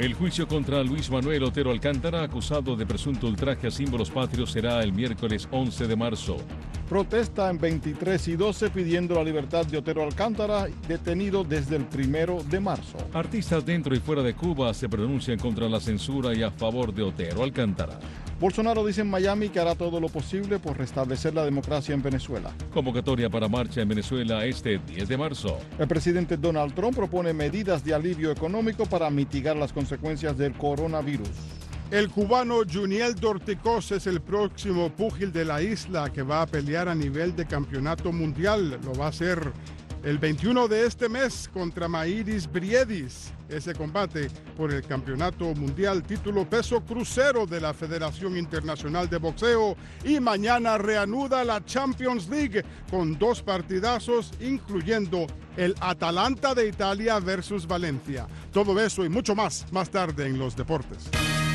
El juicio contra Luis Manuel Otero Alcántara, acusado de presunto ultraje a símbolos patrios, será el miércoles 11 de marzo. Protesta en 23 y 12 pidiendo la libertad de Otero Alcántara, detenido desde el 1 de marzo. Artistas dentro y fuera de Cuba se pronuncian contra la censura y a favor de Otero Alcántara. Bolsonaro dice en Miami que hará todo lo posible por restablecer la democracia en Venezuela. Convocatoria para marcha en Venezuela este 10 de marzo. El presidente Donald Trump propone medidas de alivio económico para mitigar las consecuencias del coronavirus. El cubano Juniel Dorticós es el próximo púgil de la isla que va a pelear a nivel de campeonato mundial. Lo va a hacer el 21 de este mes contra Mairis Briedis. Ese combate por el campeonato mundial, título peso crucero de la Federación Internacional de Boxeo. Y mañana reanuda la Champions League con 2 partidazos, incluyendo el Atalanta de Italia versus Valencia. Todo eso y mucho más tarde en los deportes.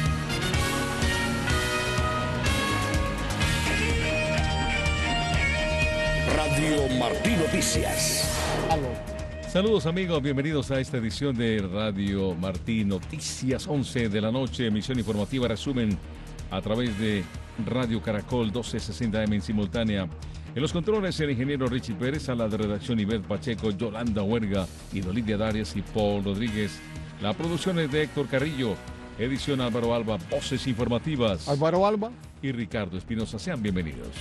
Radio Martí Noticias. Saludos amigos, bienvenidos a esta edición de Radio Martí Noticias, 11 de la noche, emisión informativa, resumen a través de Radio Caracol 1260M en simultánea. En los controles el ingeniero Richie Pérez, a la de redacción Ivette Pacheco, Yolanda Huerga y Dolidia Darias y Paul Rodríguez. La producción es de Héctor Carrillo, edición Álvaro Alba, voces informativas. Álvaro Alba y Ricardo Espinosa, sean bienvenidos.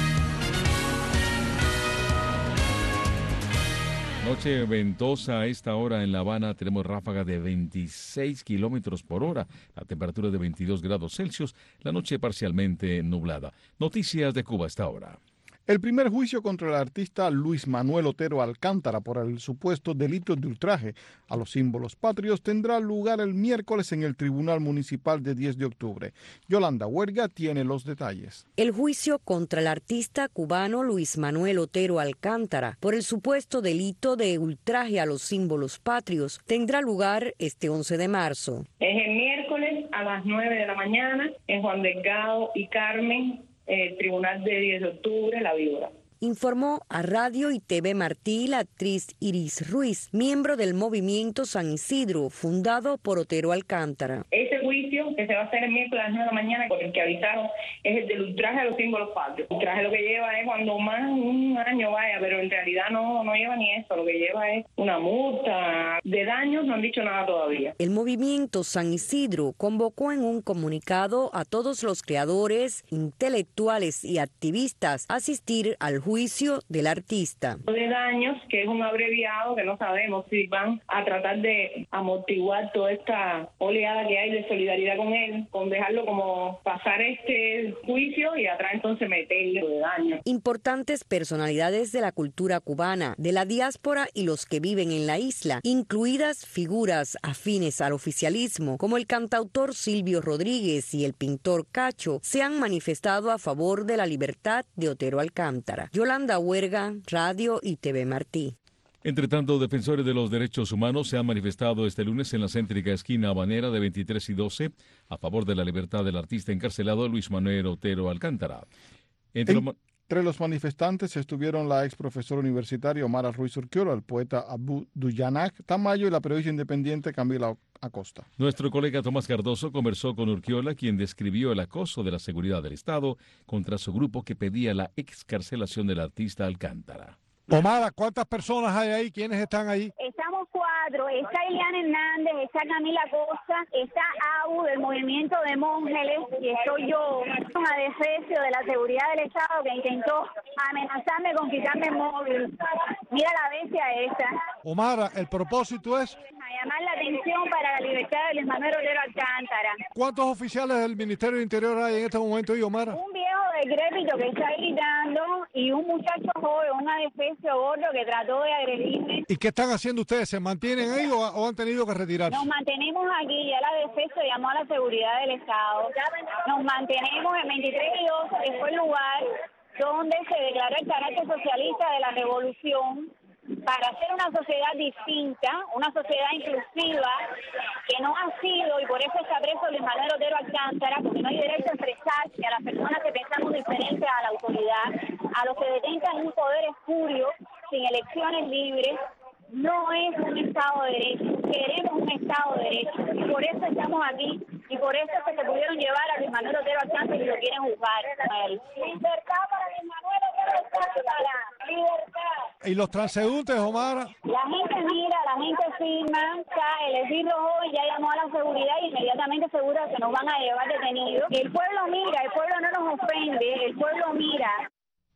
Noche ventosa a esta hora en La Habana, tenemos ráfaga de 26 kilómetros por hora, la temperatura de 22 grados Celsius, la noche parcialmente nublada. Noticias de Cuba a esta hora. El primer juicio contra el artista Luis Manuel Otero Alcántara por el supuesto delito de ultraje a los símbolos patrios tendrá lugar el miércoles en el Tribunal Municipal de 10 de octubre. Yolanda Huerga tiene los detalles. El juicio contra el artista cubano Luis Manuel Otero Alcántara por el supuesto delito de ultraje a los símbolos patrios tendrá lugar este 11 de marzo. Es el miércoles a las 9 de la mañana en Juan Delgado y Carmen, el Tribunal de 10 de octubre, La Víbora. Informó a Radio y TV Martí la actriz Iris Ruiz, miembro del movimiento San Isidro, fundado por Otero Alcántara. Ese juicio que se va a hacer el miércoles a las 9 de la mañana, por el que avisaron, es el del ultraje a los símbolos patrios. El ultraje lo que lleva es cuando más un año vaya, pero en realidad no lleva ni eso, lo que lleva es una multa. De daños no han dicho nada todavía. El movimiento San Isidro convocó en un comunicado a todos los creadores, intelectuales y activistas a asistir al juicio del artista. De daños, que es un abreviado que no sabemos si van a tratar de amortiguar toda esta oleada que hay de solidaridad con él, con dejarlo como pasar este juicio y atrás entonces meterle de daños. Importantes personalidades de la cultura cubana, de la diáspora y los que viven en la isla, incluidas figuras afines al oficialismo, como el cantautor Silvio Rodríguez y el pintor Cacho, se han manifestado a favor de la libertad de Otero Alcántara. Yolanda Huerga, Radio y TV Martí. Entre tanto, defensores de los derechos humanos se han manifestado este lunes en la céntrica esquina habanera de 23 y 12 a favor de la libertad del artista encarcelado Luis Manuel Otero Alcántara. Entre los manifestantes estuvieron la ex profesora universitaria Omara Ruiz Urquiola, el poeta Abu Duyanak Tamayo y la periodista independiente Camila Acosta. Nuestro colega Tomás Cardoso conversó con Urquiola, quien describió el acoso de la seguridad del Estado contra su grupo que pedía la excarcelación del artista Alcántara. Omara, ¿cuántas personas hay ahí? ¿Quiénes están ahí? Estamos 4. Está Eliana Hernández, está Camila Costa, está AU del Movimiento de Monjeles y estoy yo, un adefesio de la seguridad del Estado que intentó amenazarme con quitarme el móvil. Mira la bestia esa. Omara, el propósito es llamar la atención para la libertad de Luis Manuel Otero Alcántara. ¿Cuántos oficiales del Ministerio del Interior hay en este momento, Omara? Un viejo decrépito que está gritando y un muchacho joven, un adefesio gordo que trató de agredirme. ¿Y qué están haciendo ustedes? ¿Se mantienen ahí o han tenido que retirarse? Nos mantenemos aquí, ya la defensa llamó a la seguridad del Estado. Nos mantenemos en 23 y 12, que fue el lugar donde se declaró el carácter socialista de la revolución para hacer una sociedad distinta, una sociedad inclusiva, que no ha sido, y por eso está preso Luis Manuel Otero Alcántara, porque no hay derecho a expresarse a las personas que pensamos diferentes a la autoridad, a los que detentan un poder espurio, sin elecciones libres. No es un Estado de Derecho. queremos un Estado de Derecho. Y por eso estamos aquí. Y por eso es que se pudieron llevar a Luis Manuel Otero Alcántara y lo quieren juzgar. Libertad para Luis Manuel Otero Alcántara. Libertad. ¿Y los transeúntes, Omar? La gente mira, la gente firma, el esbirro joven ya llamó a la seguridad y inmediatamente asegura que nos van a llevar detenidos. El pueblo mira, el pueblo no nos ofende, el pueblo mira.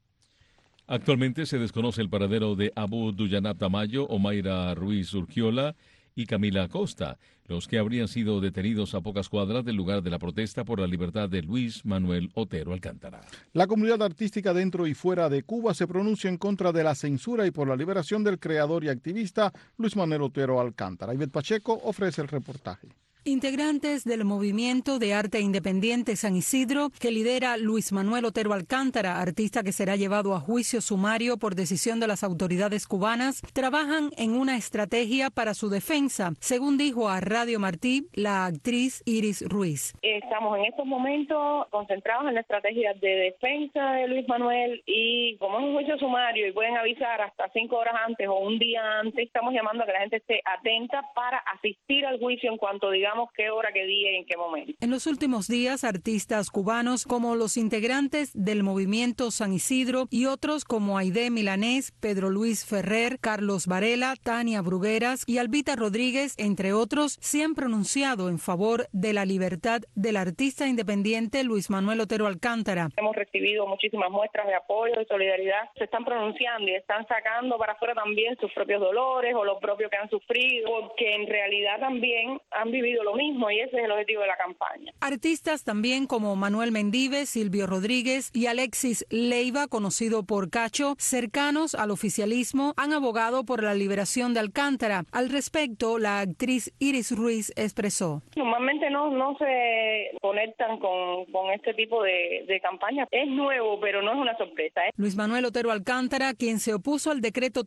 Actualmente se desconoce el paradero de Abu Duyanab Tamayo, Omaira Ruiz Urquiola y Camila Acosta, los que habrían sido detenidos a pocas cuadras del lugar de la protesta por la libertad de Luis Manuel Otero Alcántara. La comunidad artística dentro y fuera de Cuba se pronuncia en contra de la censura y por la liberación del creador y activista Luis Manuel Otero Alcántara. Ivette Pacheco ofrece el reportaje. Integrantes del Movimiento de Arte Independiente San Isidro, que lidera Luis Manuel Otero Alcántara, artista que será llevado a juicio sumario por decisión de las autoridades cubanas, trabajan en una estrategia para su defensa, según dijo a Radio Martí la actriz Iris Ruiz. Estamos en estos momentos concentrados en la estrategia de defensa de Luis Manuel y como es un juicio sumario y pueden avisar hasta 5 horas antes o un día antes, estamos llamando a que la gente esté atenta para asistir al juicio en cuanto digamos qué hora, qué día y en qué momento. En los últimos días, artistas cubanos como los integrantes del Movimiento San Isidro y otros como Aide Milanés, Pedro Luis Ferrer, Carlos Varela, Tania Brugueras y Albita Rodríguez, entre otros, se han pronunciado en favor de la libertad del artista independiente Luis Manuel Otero Alcántara. Hemos recibido muchísimas muestras de apoyo, de solidaridad. Se están pronunciando y están sacando para afuera también sus propios dolores o lo propio que han sufrido, porque en realidad también han vivido lo mismo y ese es el objetivo de la campaña. Artistas también como Manuel Mendive, Silvio Rodríguez y Alexis Leiva, conocido por Cacho, cercanos al oficialismo, han abogado por la liberación de Alcántara. Al respecto, la actriz Iris Ruiz expresó: Normalmente no se conectan con este tipo de campaña. Es nuevo, pero no es una sorpresa. Luis Manuel Otero Alcántara, quien se opuso al decreto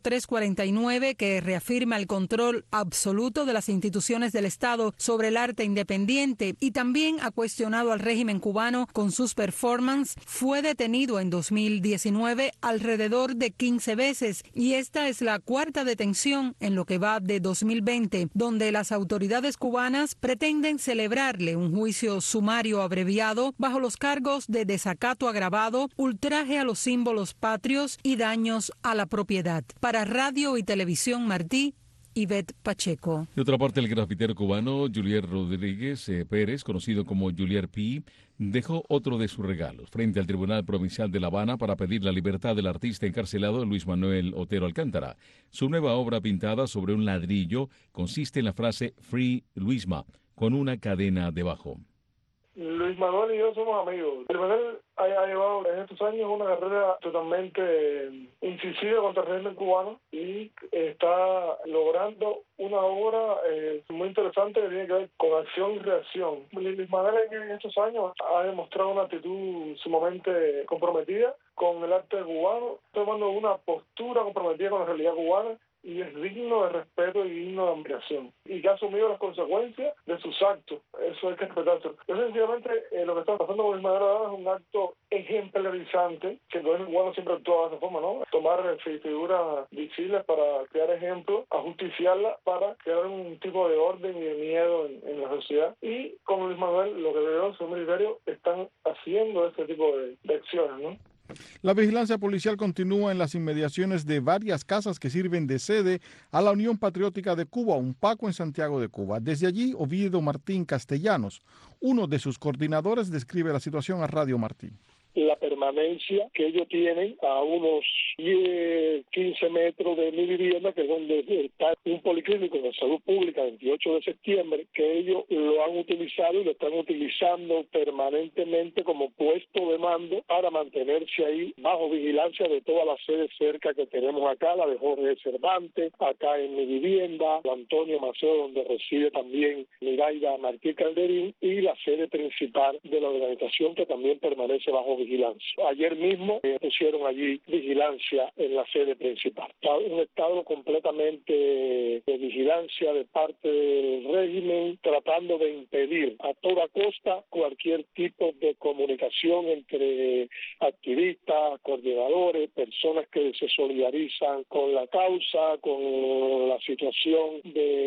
349 que reafirma el control absoluto de las instituciones del Estado sobre el arte independiente y también ha cuestionado al régimen cubano con sus performances, fue detenido en 2019 alrededor de 15 veces y esta es la cuarta detención en lo que va de 2020, donde las autoridades cubanas pretenden celebrarle un juicio sumario abreviado bajo los cargos de desacato agravado, ultraje a los símbolos patrios y daños a la propiedad. Para Radio y Televisión Martí, Ivette Pacheco. De otra parte, el grafitero cubano Julier Rodríguez Pérez, conocido como Julier P., dejó otro de sus regalos frente al Tribunal Provincial de La Habana para pedir la libertad del artista encarcelado Luis Manuel Otero Alcántara. Su nueva obra pintada sobre un ladrillo consiste en la frase Free Luisma, con una cadena debajo. Luis Manuel y yo somos amigos. Luis Manuel ha llevado en estos años una carrera totalmente incisiva contra el régimen cubano y está logrando una obra muy interesante que tiene que ver con acción y reacción. Luis Manuel en estos años ha demostrado una actitud sumamente comprometida con el arte cubano, tomando una postura comprometida con la realidad cubana y es digno de respeto y digno de admiración. Y que ha asumido las consecuencias de sus actos. Eso hay que respetarse. Yo sencillamente lo que está pasando con Luis Manuel ahora es un acto ejemplarizante, que el gobierno cubano siempre actúa de esa forma, ¿no? Tomar figuras visibles para crear ejemplos, ajusticiarlas para crear un tipo de orden y de miedo en la sociedad. Y con Luis Manuel, lo que veo, según mi criterio, están haciendo este tipo de acciones, ¿no? La vigilancia policial continúa en las inmediaciones de varias casas que sirven de sede a la Unión Patriótica de Cuba, UNPACO, en Santiago de Cuba. Desde allí, Oviedo Martín Castellanos, uno de sus coordinadores, describe la situación a Radio Martí. La permanencia que ellos tienen a unos 10, 15 metros de mi vivienda, que es donde está un policlínico de salud pública, 28 de septiembre, que ellos lo han utilizado y lo están utilizando permanentemente como puesto de mando para mantenerse ahí bajo vigilancia de todas las sedes cerca que tenemos acá, la de Jorge Cervantes, acá en mi vivienda, la Antonio Maceo, donde reside también Miraida Martí Calderín, y la sede principal de la organización que también permanece bajo vigilancia. vigilancia. Ayer mismo pusieron allí vigilancia en la sede principal. Un estado completamente de vigilancia de parte del régimen, tratando de impedir a toda costa cualquier tipo de comunicación entre activistas, coordinadores, personas que se solidarizan con la causa, con la situación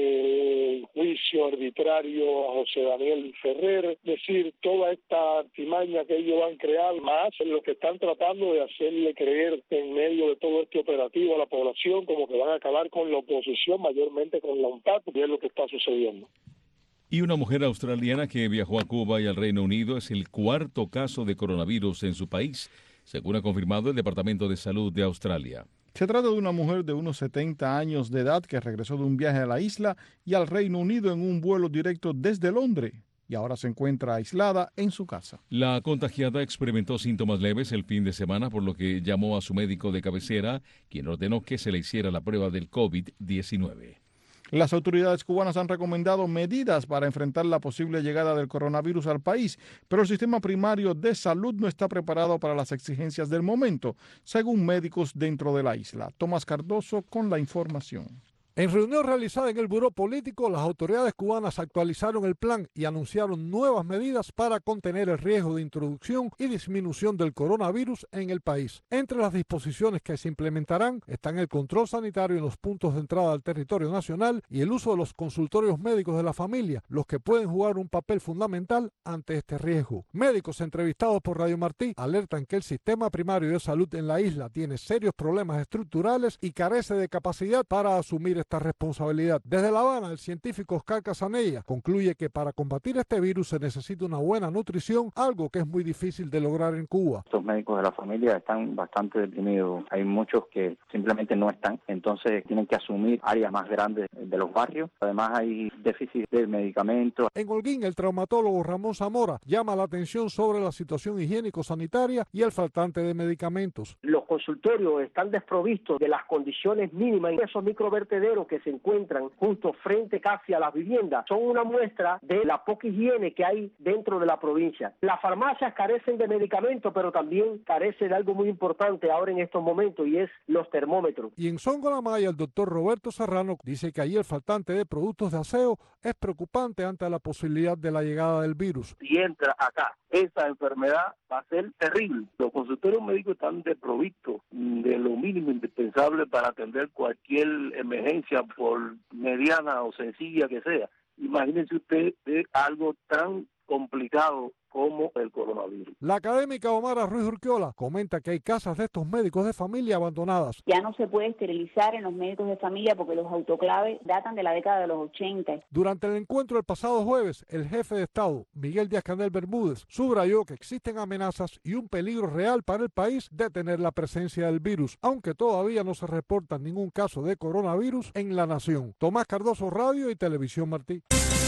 del juicio arbitrario a José Daniel Ferrer. Es decir, toda esta artimaña que ellos han creado, más lo que están tratando de hacerle creer en medio de todo este operativo a la población, como que van a acabar con la oposición, mayormente con la UNTAD, que es lo que está sucediendo. Y una mujer australiana que viajó a Cuba y al Reino Unido es el cuarto caso de coronavirus en su país, según ha confirmado el Departamento de Salud de Australia. Se trata de una mujer de unos 70 años de edad que regresó de un viaje a la isla y al Reino Unido en un vuelo directo desde Londres y ahora se encuentra aislada en su casa. La contagiada experimentó síntomas leves el fin de semana, por lo que llamó a su médico de cabecera, quien ordenó que se le hiciera la prueba del COVID-19. Las autoridades cubanas han recomendado medidas para enfrentar la posible llegada del coronavirus al país, pero el sistema primario de salud no está preparado para las exigencias del momento, según médicos dentro de la isla. Tomás Cardoso con la información. En reunión realizada en el Buró Político, las autoridades cubanas actualizaron el plan y anunciaron nuevas medidas para contener el riesgo de introducción y disminución del coronavirus en el país. Entre las disposiciones que se implementarán están el control sanitario en los puntos de entrada al territorio nacional y el uso de los consultorios médicos de la familia, los que pueden jugar un papel fundamental ante este riesgo. Médicos entrevistados por Radio Martí alertan que el sistema primario de salud en la isla tiene serios problemas estructurales y carece de capacidad para asumir esta responsabilidad. Desde La Habana, el científico Oscar Casanella concluye que para combatir este virus se necesita una buena nutrición, algo que es muy difícil de lograr en Cuba. Los médicos de la familia están bastante deprimidos. Hay muchos que simplemente no están, entonces tienen que asumir áreas más grandes de los barrios. Además hay déficit de medicamentos. En Holguín, el traumatólogo Ramón Zamora llama la atención sobre la situación higiénico-sanitaria y el faltante de medicamentos. Los consultorios están desprovistos de las condiciones mínimas. Esos microvertederos que se encuentran justo frente casi a las viviendas son una muestra de la poca higiene que hay dentro de la provincia. Las farmacias carecen de medicamentos, pero también carece de algo muy importante ahora en estos momentos, y es los termómetros. Y en Songolamaya, el doctor Roberto Serrano dice que allí el faltante de productos de aseo es preocupante ante la posibilidad de la llegada del virus. Si entra acá esa enfermedad, va a ser terrible. Los consultorios médicos están desprovistos de lo mínimo indispensable para atender cualquier emergencia, por mediana o sencilla que sea. Imagínense usted de algo tan complicado como el coronavirus. La académica Omara Ruiz Urquiola comenta que hay casas de estos médicos de familia abandonadas. Ya no se puede esterilizar en los médicos de familia porque los autoclaves datan de la década de los 80. Durante el encuentro del pasado jueves, el jefe de Estado, Miguel Díaz-Canel Bermúdez, subrayó que existen amenazas y un peligro real para el país de tener la presencia del virus, aunque todavía no se reporta ningún caso de coronavirus en la nación. Tomás Cardoso, Radio y Televisión Martí.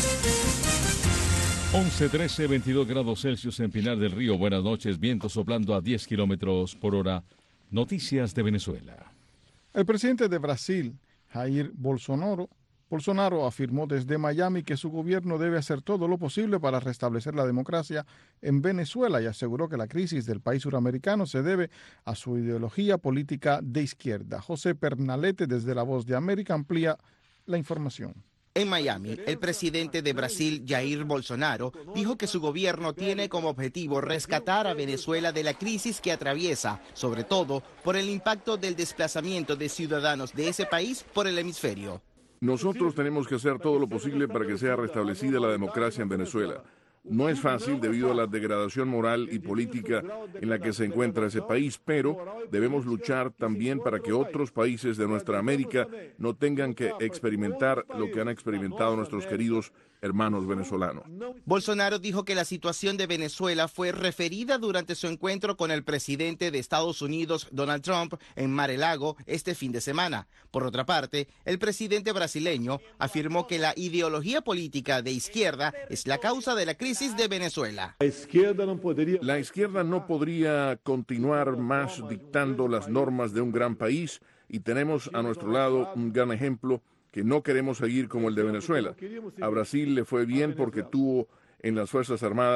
11, 13, 22 grados Celsius en Pinar del Río. Buenas noches, viento soplando a 10 kilómetros por hora. Noticias de Venezuela. El presidente de Brasil, Jair Bolsonaro, afirmó desde Miami que su gobierno debe hacer todo lo posible para restablecer la democracia en Venezuela y aseguró que la crisis del país suramericano se debe a su ideología política de izquierda. José Pernalete, desde La Voz de América, amplía la información. En Miami, el presidente de Brasil, Jair Bolsonaro, dijo que su gobierno tiene como objetivo rescatar a Venezuela de la crisis que atraviesa, sobre todo por el impacto del desplazamiento de ciudadanos de ese país por el hemisferio. Nosotros tenemos que hacer todo lo posible para que sea restablecida la democracia en Venezuela. No es fácil debido a la degradación moral y política en la que se encuentra ese país, pero debemos luchar también para que otros países de nuestra América no tengan que experimentar lo que han experimentado nuestros queridos hermanos venezolanos. Bolsonaro dijo que la situación de Venezuela fue referida durante su encuentro con el presidente de Estados Unidos, Donald Trump, en Mar-a-Lago este fin de semana. Por otra parte, el presidente brasileño afirmó que la ideología política de izquierda es la causa de la crisis de Venezuela. La izquierda no podría continuar más dictando las normas de un gran país y tenemos a nuestro lado un gran ejemplo que no queremos seguir como el de Venezuela. A Brasil le fue bien porque tuvo en las Fuerzas Armadas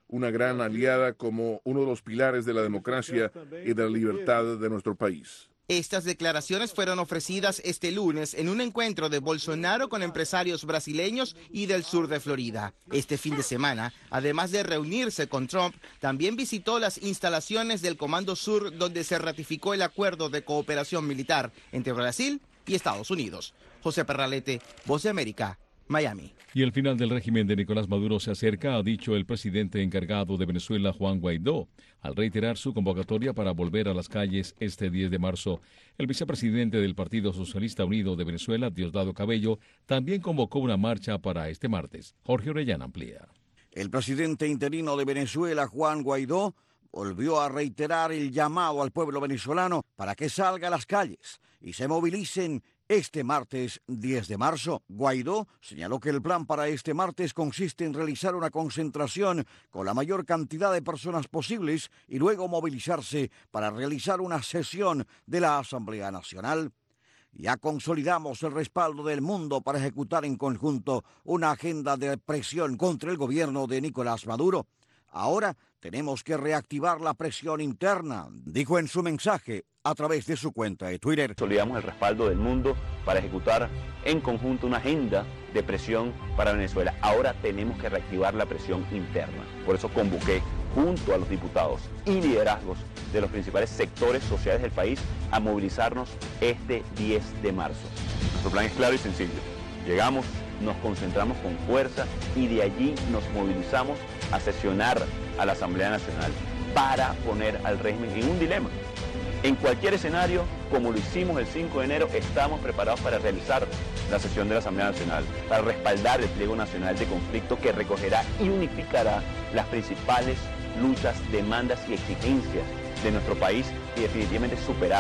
una gran aliada como uno de los pilares de la democracia y de la libertad de nuestro país. Estas declaraciones fueron ofrecidas este lunes en un encuentro de Bolsonaro con empresarios brasileños y del sur de Florida. Este fin de semana, además de reunirse con Trump, también visitó las instalaciones del Comando Sur, donde se ratificó el acuerdo de cooperación militar entre Brasil y Estados Unidos. José Perralete, Voz de América, Miami. Y el final del régimen de Nicolás Maduro se acerca, ha dicho el presidente encargado de Venezuela, Juan Guaidó, al reiterar su convocatoria para volver a las calles este 10 de marzo. El vicepresidente del Partido Socialista Unido de Venezuela, Diosdado Cabello, también convocó una marcha para este martes. Jorge Orellana amplía. El presidente interino de Venezuela, Juan Guaidó, volvió a reiterar el llamado al pueblo venezolano para que salga a las calles y se movilicen este martes 10 de marzo. Guaidó señaló que el plan para este martes consiste en realizar una concentración con la mayor cantidad de personas posibles y luego movilizarse para realizar una sesión de la Asamblea Nacional. Ya consolidamos el respaldo del mundo para ejecutar en conjunto una agenda de presión contra el gobierno de Nicolás Maduro. Ahora tenemos que reactivar la presión interna, dijo en su mensaje a través de su cuenta de Twitter. Consolidamos el respaldo del mundo para ejecutar en conjunto una agenda de presión para Venezuela. Ahora tenemos que reactivar la presión interna. Por eso convoqué junto a los diputados y liderazgos de los principales sectores sociales del país a movilizarnos este 10 de marzo. Nuestro plan es claro y sencillo. Llegamos, nos concentramos con fuerza y de allí nos movilizamos a sesionar a la Asamblea Nacional para poner al régimen en un dilema. En cualquier escenario, como lo hicimos el 5 de enero, estamos preparados para realizar la sesión de la Asamblea Nacional, para respaldar el pliego nacional de conflicto que recogerá y unificará las principales luchas, demandas y exigencias de nuestro país y definitivamente superar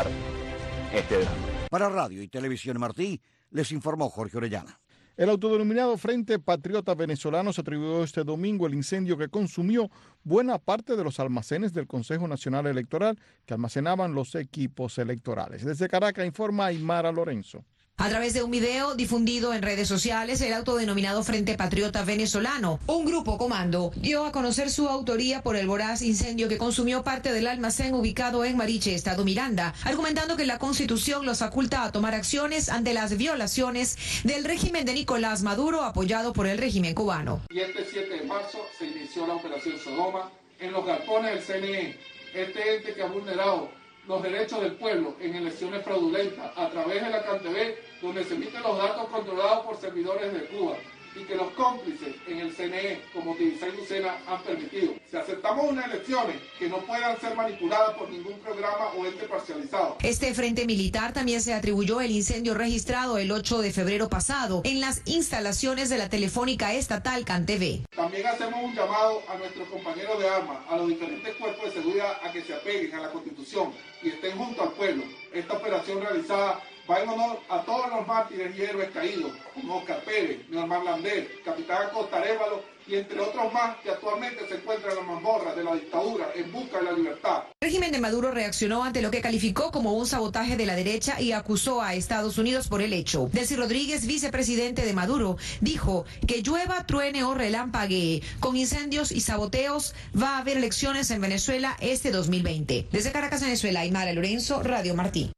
este drama. Para Radio y Televisión Martí, les informó Jorge Orellana. El autodenominado Frente Patriota Venezolano se atribuyó este domingo el incendio que consumió buena parte de los almacenes del Consejo Nacional Electoral que almacenaban los equipos electorales. Desde Caracas informa Aymara Lorenzo. A través de un video difundido en redes sociales, el autodenominado Frente Patriota Venezolano, un grupo comando, dio a conocer su autoría por el voraz incendio que consumió parte del almacén ubicado en Mariche, Estado Miranda, argumentando que la Constitución los faculta a tomar acciones ante las violaciones del régimen de Nicolás Maduro, apoyado por el régimen cubano. Y este 7 de marzo se inició la operación Sodoma en los galpones del CNE, este ente que ha vulnerado los derechos del pueblo en elecciones fraudulentas a través de la CanTV, donde se emiten los datos controlados por servidores de Cuba y que los cómplices en el CNE, como Tibisay y Lucena, han permitido. Si aceptamos unas elecciones que no puedan ser manipuladas por ningún programa o ente parcializado. Este frente militar también se atribuyó el incendio registrado el 8 de febrero pasado en las instalaciones de la Telefónica Estatal CanTV. También hacemos un llamado a nuestros compañeros de armas, a los diferentes cuerpos de seguridad, a que se apeguen a la Constitución y estén junto al pueblo. Esta operación realizada va en honor a todos los mártires y héroes caídos, como Oscar Pérez, Neomar Lander, Capitán Acosta Arévalo y entre otros más que actualmente se encuentran en las mazmorras de la dictadura en busca de la libertad. El régimen de Maduro reaccionó ante lo que calificó como un sabotaje de la derecha y acusó a Estados Unidos por el hecho. Delcy Rodríguez, vicepresidente de Maduro, dijo que llueva, truene o relampaguee, con incendios y saboteos va a haber elecciones en Venezuela este 2020. Desde Caracas, Venezuela, Aymara Lorenzo, Radio Martí.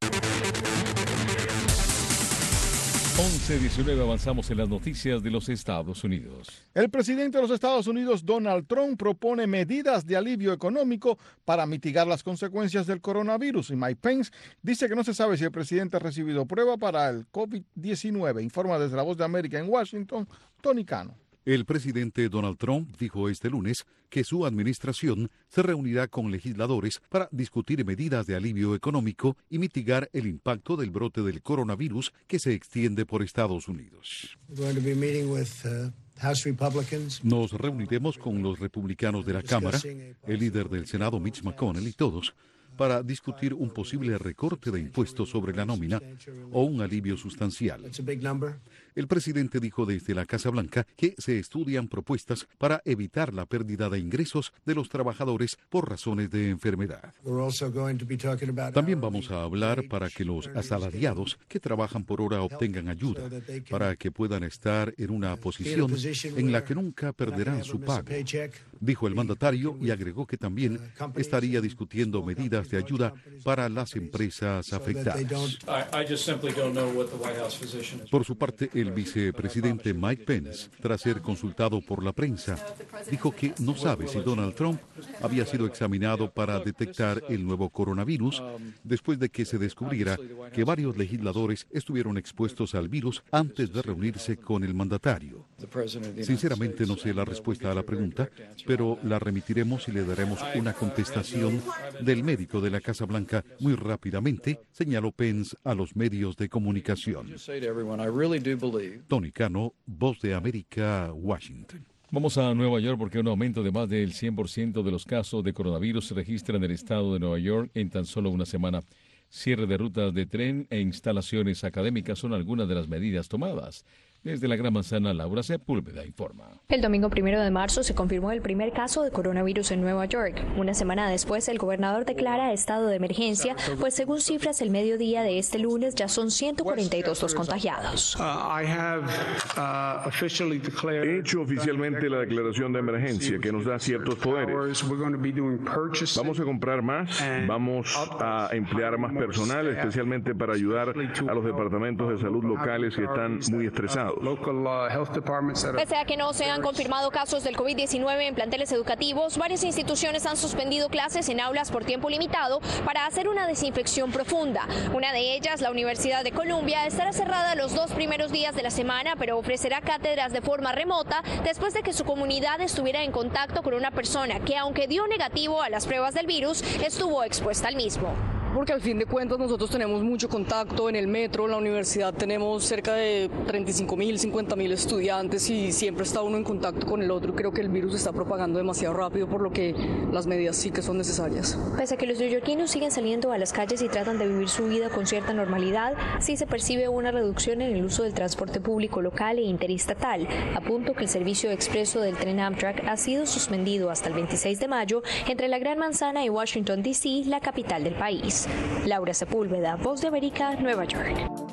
11:19 avanzamos en las noticias de los Estados Unidos. El presidente de los Estados Unidos, Donald Trump, propone medidas de alivio económico para mitigar las consecuencias del coronavirus. Y Mike Pence dice que no se sabe si el presidente ha recibido prueba para el COVID-19. Informa desde La Voz de América en Washington, Tony Cano. El presidente Donald Trump dijo este lunes que su administración se reunirá con legisladores para discutir medidas de alivio económico y mitigar el impacto del brote del coronavirus que se extiende por Estados Unidos. Nos reuniremos con los republicanos de la Cámara, el líder del Senado Mitch McConnell y todos, para discutir un posible recorte de impuestos sobre la nómina o un alivio sustancial. El presidente dijo desde la Casa Blanca que se estudian propuestas para evitar la pérdida de ingresos de los trabajadores por razones de enfermedad. También vamos a hablar para que los asalariados que trabajan por hora obtengan ayuda, para que puedan estar en una posición en la que nunca perderán su pago, dijo el mandatario, y agregó que también estaría discutiendo medidas de ayuda para las empresas afectadas. Por su parte, el vicepresidente Mike Pence, tras ser consultado por la prensa, dijo que no sabe si Donald Trump había sido examinado para detectar el nuevo coronavirus después de que se descubriera que varios legisladores estuvieron expuestos al virus antes de reunirse con el mandatario. Sinceramente no sé la respuesta a la pregunta, pero la remitiremos y le daremos una contestación del médico de la Casa Blanca muy rápidamente, señaló Pence a los medios de comunicación. Tony Cano, Voz de América, Washington. Vamos a Nueva York porque un aumento de más del 100% de los casos de coronavirus se registra en el estado de Nueva York en tan solo una semana. Cierre de rutas de tren e instalaciones académicas son algunas de las medidas tomadas. Desde la Gran Manzana, Laura Sepúlveda informa. El domingo 1 de marzo se confirmó el primer caso de coronavirus en Nueva York. Una semana después, el gobernador declara estado de emergencia, pues según cifras el mediodía de este lunes ya son 142 los contagiados. He hecho oficialmente la declaración de emergencia que nos da ciertos poderes. Vamos a comprar más, vamos a emplear más personal, especialmente para ayudar a los departamentos de salud locales que están muy estresados. Pese a que no se han confirmado casos del COVID-19 en planteles educativos, varias instituciones han suspendido clases en aulas por tiempo limitado para hacer una desinfección profunda. Una de ellas, la Universidad de Columbia, estará cerrada los 2 primeros días de la semana, pero ofrecerá cátedras de forma remota después de que su comunidad estuviera en contacto con una persona que, aunque dio negativo a las pruebas del virus, estuvo expuesta al mismo. Porque al fin de cuentas nosotros tenemos mucho contacto en el metro, en la universidad tenemos cerca de 35.000, 50.000 estudiantes y siempre está uno en contacto con el otro. Creo que el virus se está propagando demasiado rápido, por lo que las medidas sí que son necesarias. Pese a que los neoyorquinos siguen saliendo a las calles y tratan de vivir su vida con cierta normalidad, sí se percibe una reducción en el uso del transporte público local e interestatal, a punto que el servicio expreso del tren Amtrak ha sido suspendido hasta el 26 de mayo entre la Gran Manzana y Washington, D.C., la capital del país. Laura Sepúlveda, Voz de América, Nueva York.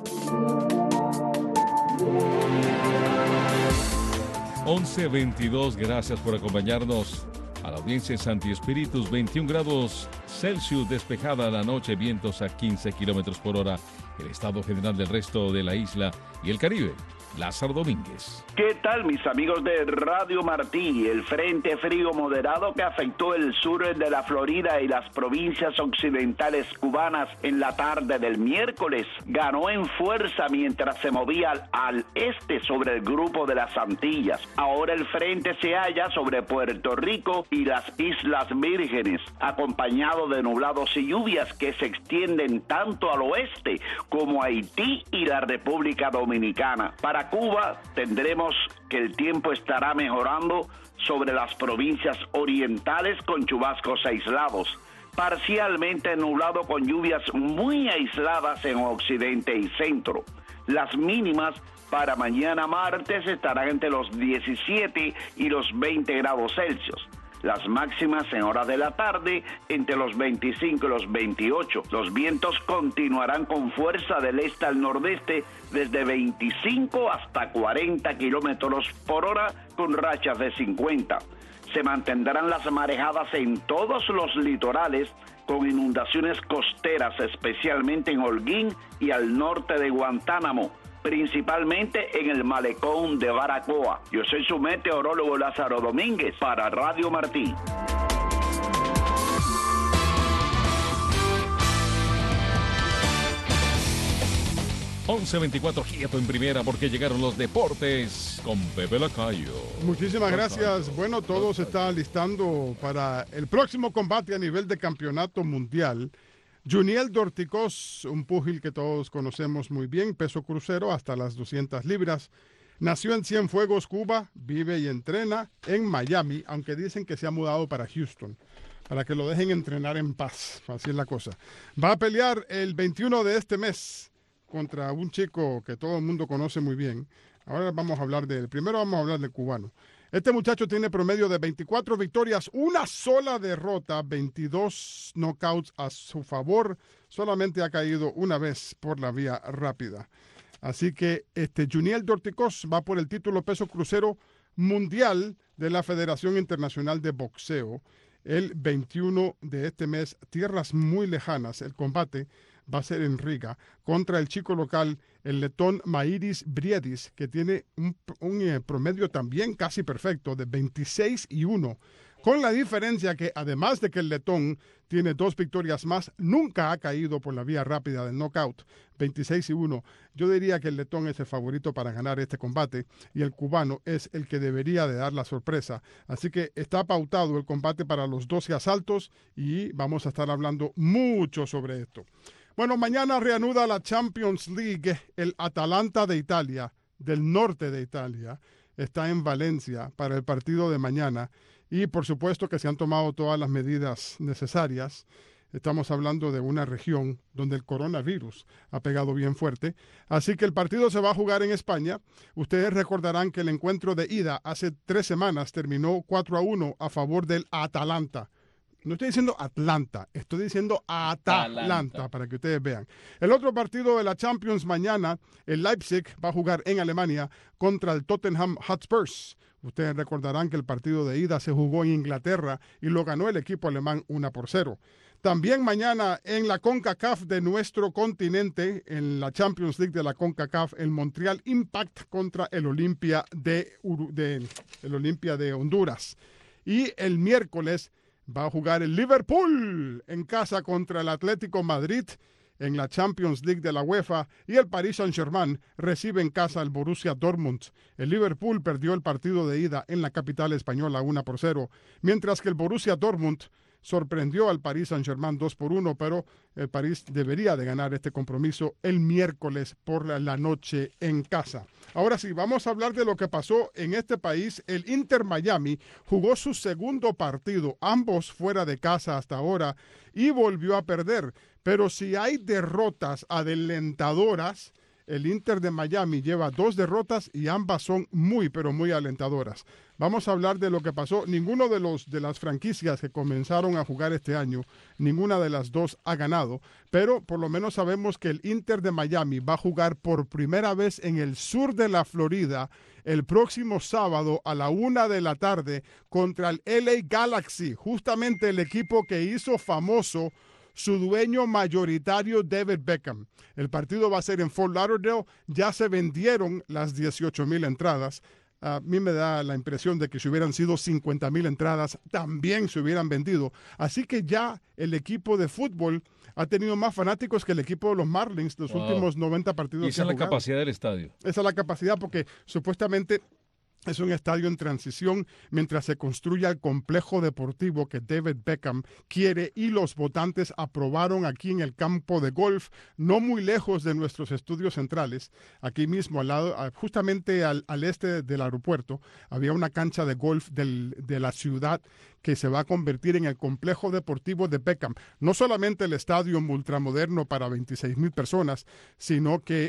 11:22, gracias por acompañarnos. A la audiencia en Santi Espíritus, 21 grados Celsius, despejada la noche, vientos a 15 kilómetros por hora. El estado general del resto de la isla y el Caribe. Lázaro Domínguez. ¿Qué tal, mis amigos de Radio Martí? El frente frío moderado que afectó el sur de la Florida y las provincias occidentales cubanas en la tarde del miércoles ganó en fuerza mientras se movía al este sobre el grupo de las Antillas. Ahora el frente se halla sobre Puerto Rico y las Islas Vírgenes, acompañado de nublados y lluvias que se extienden tanto al oeste como a Haití y la República Dominicana. Para Cuba tendremos que el tiempo estará mejorando sobre las provincias orientales con chubascos aislados, parcialmente nublado con lluvias muy aisladas en occidente y centro. Las mínimas para mañana martes estarán entre los 17 y los 20 grados Celsius. Las máximas en horas de la tarde entre los 25 y los 28. Los vientos continuarán con fuerza del este al nordeste desde 25 hasta 40 kilómetros por hora con rachas de 50. Se mantendrán las marejadas en todos los litorales con inundaciones costeras, especialmente en Holguín y al norte de Guantánamo, principalmente en el malecón de Baracoa. Yo soy su meteorólogo Lázaro Domínguez para Radio Martí. ...11:24, quieto en primera porque llegaron los deportes con Pepe Lacayo. Muchísimas gracias. Bueno, todo se está listando para el próximo combate a nivel de campeonato mundial. Juniel Dorticós, un púgil que todos conocemos muy bien, peso crucero hasta las 200 libras. Nació en Cienfuegos, Cuba, vive y entrena en Miami, aunque dicen que se ha mudado para Houston, para que lo dejen entrenar en paz. Así es la cosa. Va a pelear el 21 de este mes contra un chico que todo el mundo conoce muy bien, Ahora vamos a hablar primero vamos a hablar del cubano. Este muchacho tiene promedio de 24 victorias, una sola derrota, 22 knockouts a su favor. Solamente ha caído una vez por la vía rápida. Así que Juniel Dorticós va por el título peso crucero mundial de la Federación Internacional de Boxeo. El 21 de este mes, tierras muy lejanas, el combate va a ser en Riga contra el chico local, el letón Mairis Briedis, que tiene un promedio también casi perfecto de 26-1, con la diferencia que además de que el letón tiene 2 victorias más, nunca ha caído por la vía rápida del knockout, 26-1. Yo diría que el letón es el favorito para ganar este combate y el cubano es el que debería de dar la sorpresa. Así que está pautado el combate para los 12 asaltos y vamos a estar hablando mucho sobre esto. Bueno, mañana reanuda la Champions League. El Atalanta de Italia, del norte de Italia, está en Valencia para el partido de mañana. Y por supuesto que se han tomado todas las medidas necesarias. Estamos hablando de una región donde el coronavirus ha pegado bien fuerte. Así que el partido se va a jugar en España. Ustedes recordarán que el encuentro de ida hace 3 semanas terminó 4-1 a favor del Atalanta. No estoy diciendo Atlanta, estoy diciendo Atalanta, para que ustedes vean. El otro partido de la Champions mañana, el Leipzig va a jugar en Alemania contra el Tottenham Hotspurs. Ustedes recordarán que el partido de ida se jugó en Inglaterra y lo ganó el equipo alemán 1-0. También mañana en la CONCACAF de nuestro continente, en la Champions League de la CONCACAF, el Montreal Impact contra el Olimpia de Honduras. Y el miércoles va a jugar el Liverpool en casa contra el Atlético Madrid en la Champions League de la UEFA y el Paris Saint-Germain recibe en casa al Borussia Dortmund. El Liverpool perdió el partido de ida en la capital española 1-0, mientras que el Borussia Dortmund sorprendió al Paris Saint-Germain 2-1, pero el París debería de ganar este compromiso el miércoles por la noche en casa. Ahora sí, vamos a hablar de lo que pasó en este país. El Inter Miami jugó su segundo partido, ambos fuera de casa hasta ahora, y volvió a perder. Pero si hay derrotas alentadoras, el Inter de Miami lleva 2 derrotas y ambas son muy, pero muy alentadoras. Vamos a hablar de lo que pasó. Ninguno de las franquicias que comenzaron a jugar este año, ninguna de las dos ha ganado, pero por lo menos sabemos que el Inter de Miami va a jugar por primera vez en el sur de la Florida el próximo sábado a la 1:00 p.m. contra el LA Galaxy, justamente el equipo que hizo famoso su dueño mayoritario David Beckham. El partido va a ser en Fort Lauderdale. Ya se vendieron las 18,000 entradas. A mí me da la impresión de que si hubieran sido 50,000 entradas, también se hubieran vendido. Así que ya el equipo de fútbol ha tenido más fanáticos que el equipo de los Marlins los últimos 90 partidos. Y esa es la capacidad del estadio. Esa es la capacidad porque supuestamente es un estadio en transición mientras se construye el complejo deportivo que David Beckham quiere y los votantes aprobaron aquí en el campo de golf, no muy lejos de nuestros estudios centrales, aquí mismo al lado, justamente al este del aeropuerto, había una cancha de golf de la ciudad que se va a convertir en el complejo deportivo de Beckham. No solamente el estadio ultramoderno para 26,000 personas, sino que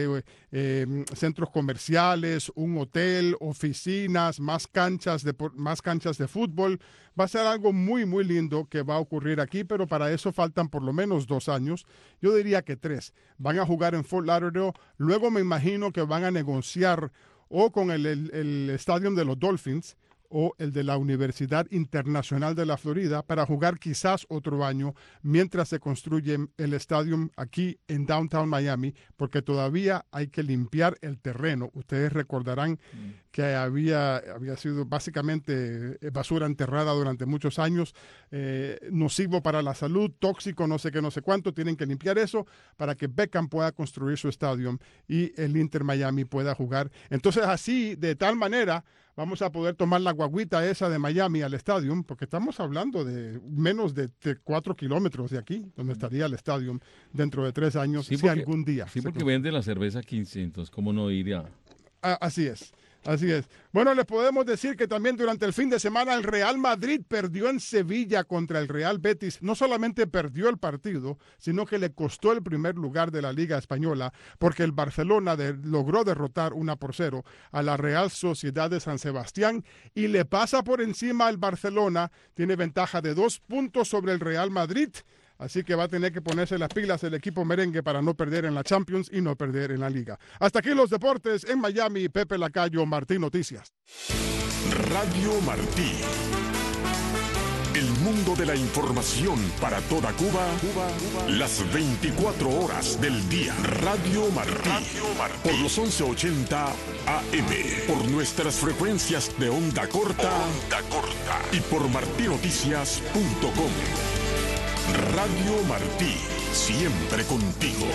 centros comerciales, un hotel, oficinas, más canchas de fútbol. Va a ser algo muy, muy lindo que va a ocurrir aquí, pero para eso faltan por lo menos 2 años. Yo diría que 3. Van a jugar en Fort Lauderdale. Luego me imagino que van a negociar o con el estadio de los Dolphins o el de la Universidad Internacional de la Florida para jugar quizás otro año mientras se construye el estadio aquí en Downtown Miami, porque todavía hay que limpiar el terreno. Ustedes recordarán que había sido básicamente basura enterrada durante muchos años, nocivo para la salud, tóxico, no sé qué, no sé cuánto. Tienen que limpiar eso para que Beckham pueda construir su estadio y el Inter Miami pueda jugar. Entonces así, de tal manera, vamos a poder tomar la guaguita esa de Miami al estadio, porque estamos hablando de menos de 4 kilómetros de aquí, donde estaría el estadio dentro de 3 años, sí, si algún día. Sí, porque venden la cerveza 15, entonces, ¿cómo no ir a...? Así es. Así es. Bueno, les podemos decir que también durante el fin de semana el Real Madrid perdió en Sevilla contra el Real Betis. No solamente perdió el partido, sino que le costó el primer lugar de la Liga Española, porque el Barcelona logró derrotar 1-0 a la Real Sociedad de San Sebastián y le pasa por encima al Barcelona. Tiene ventaja de 2 puntos sobre el Real Madrid. Así que va a tener que ponerse las pilas el equipo merengue para no perder en la Champions y no perder en la Liga. Hasta aquí los deportes en Miami. Pepe Lacayo, Martí Noticias. Radio Martí. El mundo de la información para toda Cuba, las 24 horas del día. Radio Martí. Por los 1180 AM. Por nuestras frecuencias de onda corta. Y por martinoticias.com. Radio Martí, siempre contigo.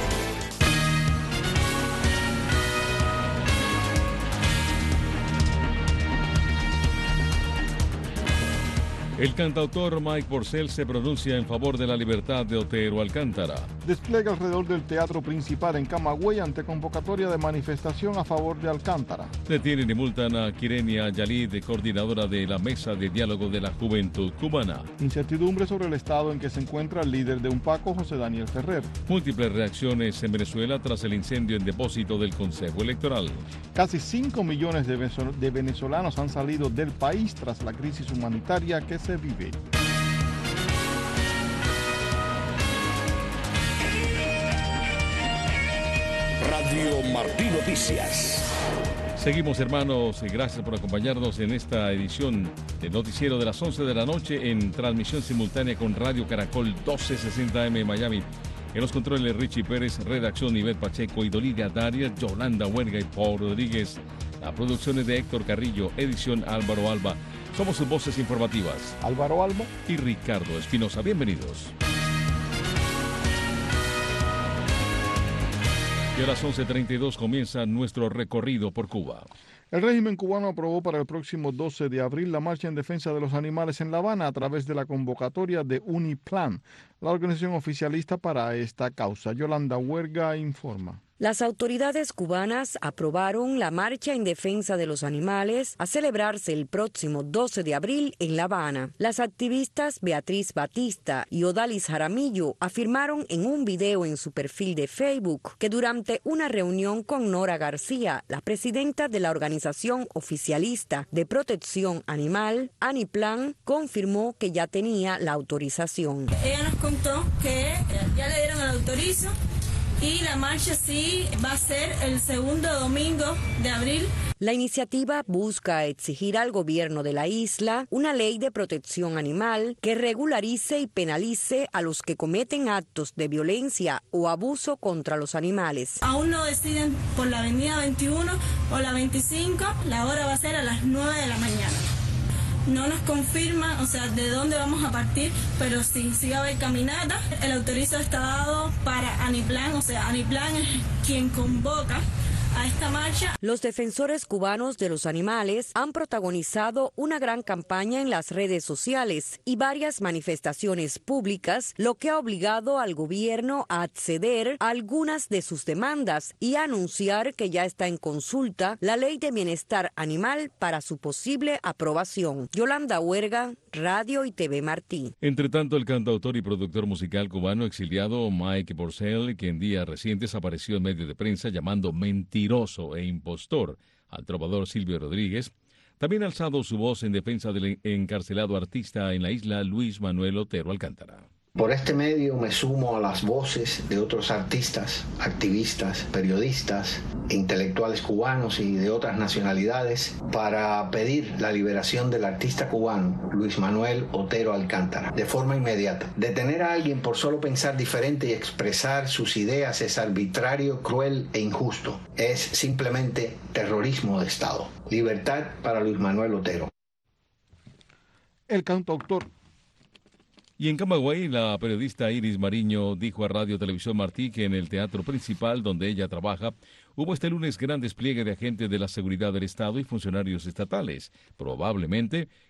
El cantautor Mike Porcel se pronuncia en favor de la libertad de Otero Alcántara. Despliega alrededor del teatro principal en Camagüey ante convocatoria de manifestación a favor de Alcántara. Detienen y multan a Kirenia Yalid, coordinadora de la Mesa de Diálogo de la Juventud Cubana. Incertidumbre sobre el estado en que se encuentra el líder de UNPACO, José Daniel Ferrer. Múltiples reacciones en Venezuela tras el incendio en depósito del Consejo Electoral. Casi 5 millones de venezolanos han salido del país tras la crisis humanitaria que se vive. Radio Martí Noticias. Seguimos, hermanos, y gracias por acompañarnos en esta edición del noticiero de las 11 de la noche en transmisión simultánea con Radio Caracol 1260 AM en Miami. En los controles, Richie Pérez, redacción Ivette Pacheco y Dolidia Darias, Yolanda Huerga y Paul Rodríguez. La producción es de Héctor Carrillo, edición Álvaro Alba. Somos sus voces informativas, Álvaro Alba y Ricardo Espinosa. Bienvenidos. Y a las 11:32 comienza nuestro recorrido por Cuba. El régimen cubano aprobó para el próximo 12 de abril la marcha en defensa de los animales en La Habana a través de la convocatoria de Uniplan, la organización oficialista para esta causa. Yolanda Huerga informa. Las autoridades cubanas aprobaron la marcha en defensa de los animales a celebrarse el próximo 12 de abril en La Habana. Las activistas Beatriz Batista y Odalis Jaramillo afirmaron en un video en su perfil de Facebook que durante una reunión con Nora García, la presidenta de la organización oficialista de protección animal, Aniplan, confirmó que ya tenía la autorización. Ella nos contó que ya le dieron el autorizo. Y la marcha sí va a ser el segundo domingo de abril. La iniciativa busca exigir al gobierno de la isla una ley de protección animal que regularice y penalice a los que cometen actos de violencia o abuso contra los animales. Aún no deciden por la avenida 21 o la 25, la hora va a ser a las 9 de la mañana. No nos confirma, de dónde vamos a partir, pero sí va a haber caminata. El autorizo está dado para Aniplan, Aniplan es quien convoca a esta marcha. Los defensores cubanos de los animales han protagonizado una gran campaña en las redes sociales y varias manifestaciones públicas, lo que ha obligado al gobierno a acceder a algunas de sus demandas y a anunciar que ya está en consulta la ley de bienestar animal para su posible aprobación. Yolanda Huerga, Radio y TV Martí. Entre tanto, el cantautor y productor musical cubano exiliado Mike Porcel, que en días recientes apareció en medios de prensa llamando mentiroso e impostor al trovador Silvio Rodríguez, también ha alzado su voz en defensa del encarcelado artista en la isla Luis Manuel Otero Alcántara. Por este medio me sumo a las voces de otros artistas, activistas, periodistas, intelectuales cubanos y de otras nacionalidades para pedir la liberación del artista cubano Luis Manuel Otero Alcántara de forma inmediata. Detener a alguien por solo pensar diferente y expresar sus ideas es arbitrario, cruel e injusto. Es simplemente terrorismo de Estado. Libertad para Luis Manuel Otero. El cantautor. Y en Camagüey, la periodista Iris Mariño dijo a Radio Televisión Martí que en el teatro principal donde ella trabaja hubo este lunes gran despliegue de agentes de la seguridad del Estado y funcionarios estatales, probablemente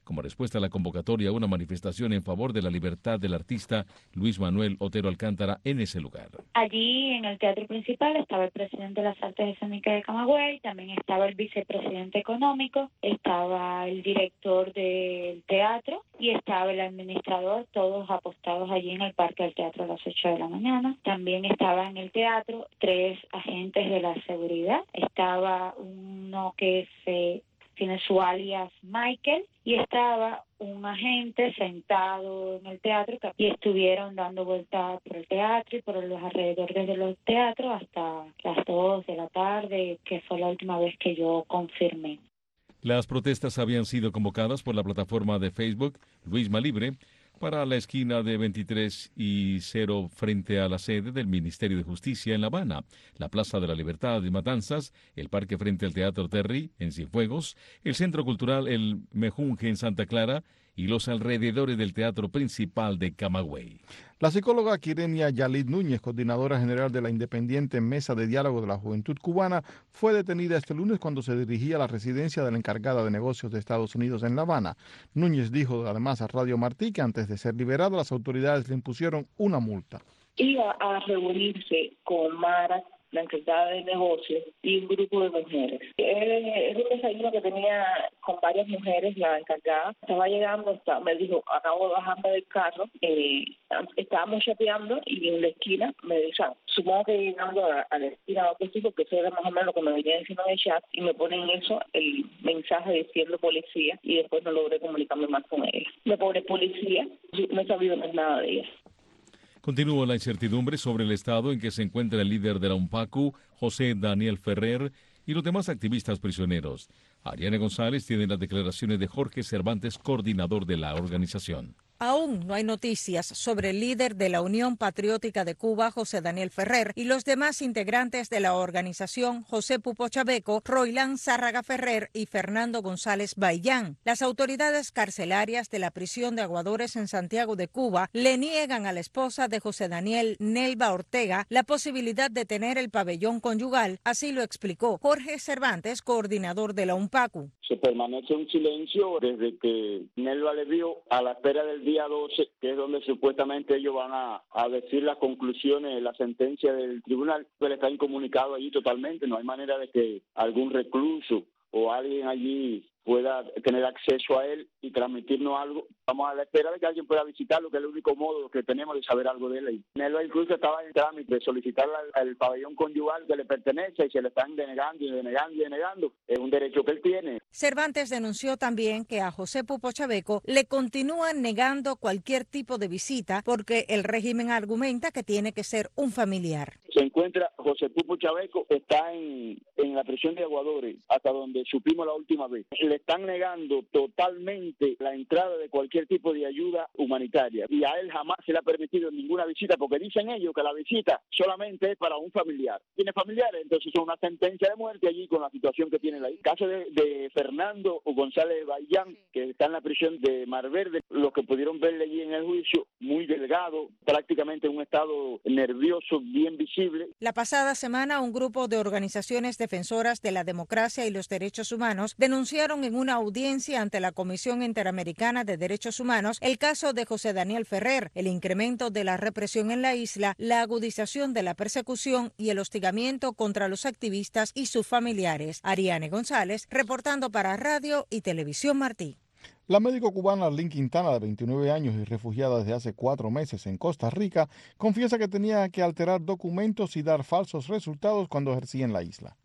como respuesta a la convocatoria a una manifestación en favor de la libertad del artista Luis Manuel Otero Alcántara en ese lugar. Allí en el teatro principal estaba el presidente de las Artes Escénicas de Camagüey, también estaba el vicepresidente económico, estaba el director del teatro y estaba el administrador, todos apostados allí en el Parque del Teatro a las 8 de la mañana. También estaba en el teatro 3 agentes de la seguridad, estaba uno que tiene su alias Michael, y estaba un agente sentado en el teatro y estuvieron dando vueltas por el teatro y por los alrededores de los teatros hasta las 2 de la tarde, que fue la última vez que yo confirmé. Las protestas habían sido convocadas por la plataforma de Facebook Luisma Libre para la esquina de 23 y 0 frente a la sede del Ministerio de Justicia en La Habana, la Plaza de la Libertad de Matanzas, el parque frente al Teatro Terry en Cienfuegos, el Centro Cultural El Mejunje en Santa Clara y los alrededores del Teatro Principal de Camagüey. La psicóloga Quirenia Yalid Núñez, coordinadora general de la independiente Mesa de Diálogo de la Juventud Cubana, fue detenida este lunes cuando se dirigía a la residencia de la encargada de negocios de Estados Unidos en La Habana. Núñez dijo además a Radio Martí que antes de ser liberada las autoridades le impusieron una multa. Iba a reunirse con Mara, la encargada de negocios, y un grupo de mujeres. Es un desayuno que tenía con varias mujeres, la encargada. Estaba llegando, me dijo, acabo de bajarme del carro, estábamos chateando y en la esquina me dijo, supongo que llegando a la esquina de otro, porque eso era más o menos lo que me venía diciendo en el chat, y me ponen eso, el mensaje diciendo policía, y después no logré comunicarme más con ella. Me pone policía, no he sabido más nada de ella. Continúa la incertidumbre sobre el estado en que se encuentra el líder de la UNPACU, José Daniel Ferrer, y los demás activistas prisioneros. Ariane González tiene las declaraciones de Jorge Cervantes, coordinador de la organización. Aún no hay noticias sobre el líder de la Unión Patriótica de Cuba, José Daniel Ferrer, y los demás integrantes de la organización, José Pupo Chaveco, Roilán Zárraga Ferrer y Fernando González Baillán. Las autoridades carcelarias de la prisión de Aguadores en Santiago de Cuba le niegan a la esposa de José Daniel, Nelva Ortega, la posibilidad de tener el pabellón conyugal, así lo explicó Jorge Cervantes, coordinador de la UNPACU. Se permanece un silencio desde que Nelva le vio a la espera del día 12, que es donde supuestamente ellos van a decir las conclusiones de la sentencia del tribunal, pero está incomunicado allí totalmente. No hay manera de que algún recluso o alguien allí pueda tener acceso a él y transmitirnos algo. Estamos a la espera de que alguien pueda visitarlo, que es el único modo que tenemos de saber algo de él. Nelva incluso estaba en trámite de solicitar el pabellón conyugal que le pertenece y se le están denegando. Es un derecho que él tiene. Cervantes denunció también que a José Pupo Chaveco le continúan negando cualquier tipo de visita porque el régimen argumenta que tiene que ser un familiar. Se encuentra José Pupo Chaveco, está en la prisión de Aguadores, hasta donde supimos la última vez. Le están negando totalmente la entrada de cualquier tipo de ayuda humanitaria y a él jamás se le ha permitido ninguna visita porque dicen ellos que la visita solamente es para un familiar. Tiene familiares, entonces es una sentencia de muerte allí con la situación que tiene ahí. El caso de Fernando González Baillán, que está en la prisión de Mar Verde, los que pudieron verle allí en el juicio, muy delgado, prácticamente en un estado nervioso bien visible. La pasada semana un grupo de organizaciones defensoras de la democracia y los derechos humanos denunciaron en una audiencia ante la Comisión Interamericana de Derechos Humanos el caso de José Daniel Ferrer, el incremento de la represión en la isla, la agudización de la persecución y el hostigamiento contra los activistas y sus familiares. Ariane González, reportando para Radio y Televisión Martí. La médico cubana Arlene Quintana, de 29 años y refugiada desde hace 4 meses en Costa Rica, confiesa que tenía que alterar documentos y dar falsos resultados cuando ejercía en la isla.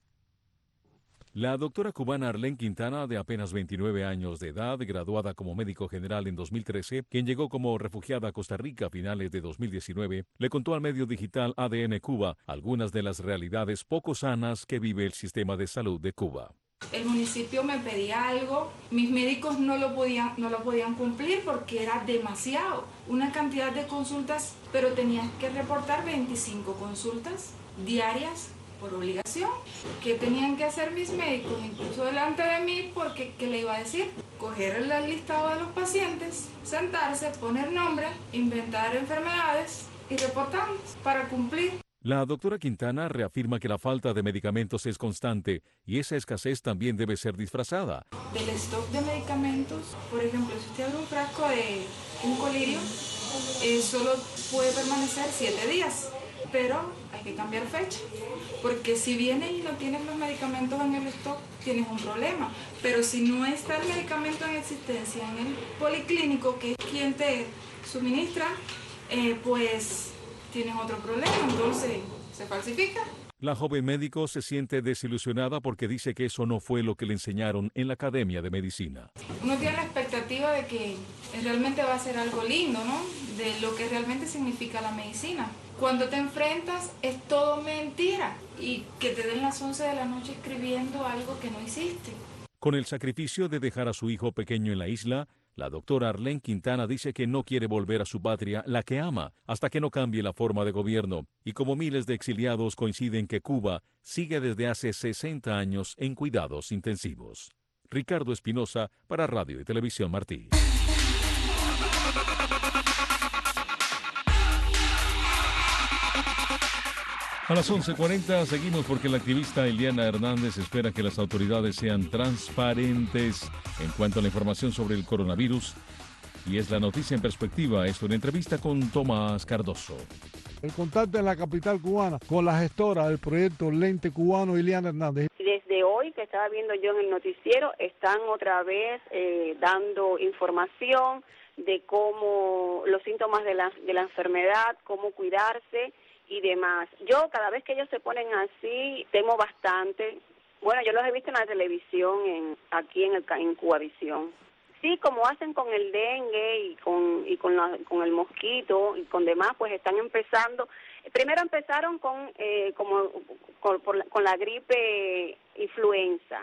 La doctora cubana Arlene Quintana, de apenas 29 años de edad, graduada como médico general en 2013, quien llegó como refugiada a Costa Rica a finales de 2019, le contó al medio digital ADN Cuba algunas de las realidades poco sanas que vive el sistema de salud de Cuba. El municipio me pedía algo, mis médicos no lo podían cumplir porque era demasiado, una cantidad de consultas, pero tenías que reportar 25 consultas diarias por obligación. ¿Qué tenían que hacer mis médicos, incluso delante de mí? Porque, ¿qué le iba a decir? Coger el listado de los pacientes, sentarse, poner nombre, inventar enfermedades y reportarlos para cumplir. La doctora Quintana reafirma que la falta de medicamentos es constante y esa escasez también debe ser disfrazada. Del stock de medicamentos, por ejemplo, si usted abre un frasco de un colirio, solo puede permanecer 7 días, pero hay que cambiar fecha, porque si vienes y no tienes los medicamentos en el stock, tienes un problema, pero si no está el medicamento en existencia en el policlínico, que es quien te suministra, pues tienes otro problema, entonces se falsifica. La joven médico se siente desilusionada porque dice que eso no fue lo que le enseñaron en la Academia de Medicina. Uno tiene la expectativa de que realmente va a ser algo lindo, ¿no? De lo que realmente significa la medicina. Cuando te enfrentas es todo mentira y que te den las 11 de la noche escribiendo algo que no hiciste. Con el sacrificio de dejar a su hijo pequeño en la isla, la doctora Arlene Quintana dice que no quiere volver a su patria, la que ama, hasta que no cambie la forma de gobierno. Y como miles de exiliados coinciden que Cuba sigue desde hace 60 años en cuidados intensivos. Ricardo Espinosa para Radio y Televisión Martí. A las 11:40 seguimos porque la activista Eliana Hernández espera que las autoridades sean transparentes en cuanto a la información sobre el coronavirus. Y es la noticia en perspectiva, esto en entrevista con Tomás Cardoso. El contacto en la capital cubana con la gestora del proyecto Lente Cubano, Eliana Hernández. Desde hoy, que estaba viendo yo en el noticiero, están otra vez dando información de cómo los síntomas de la enfermedad, cómo cuidarse y demás. Yo, cada vez que ellos se ponen así, temo bastante. Bueno, yo los he visto en la televisión aquí en Cubavisión. Sí, como hacen con el dengue y con el mosquito y con demás, pues están empezando. Primero empezaron con la gripe influenza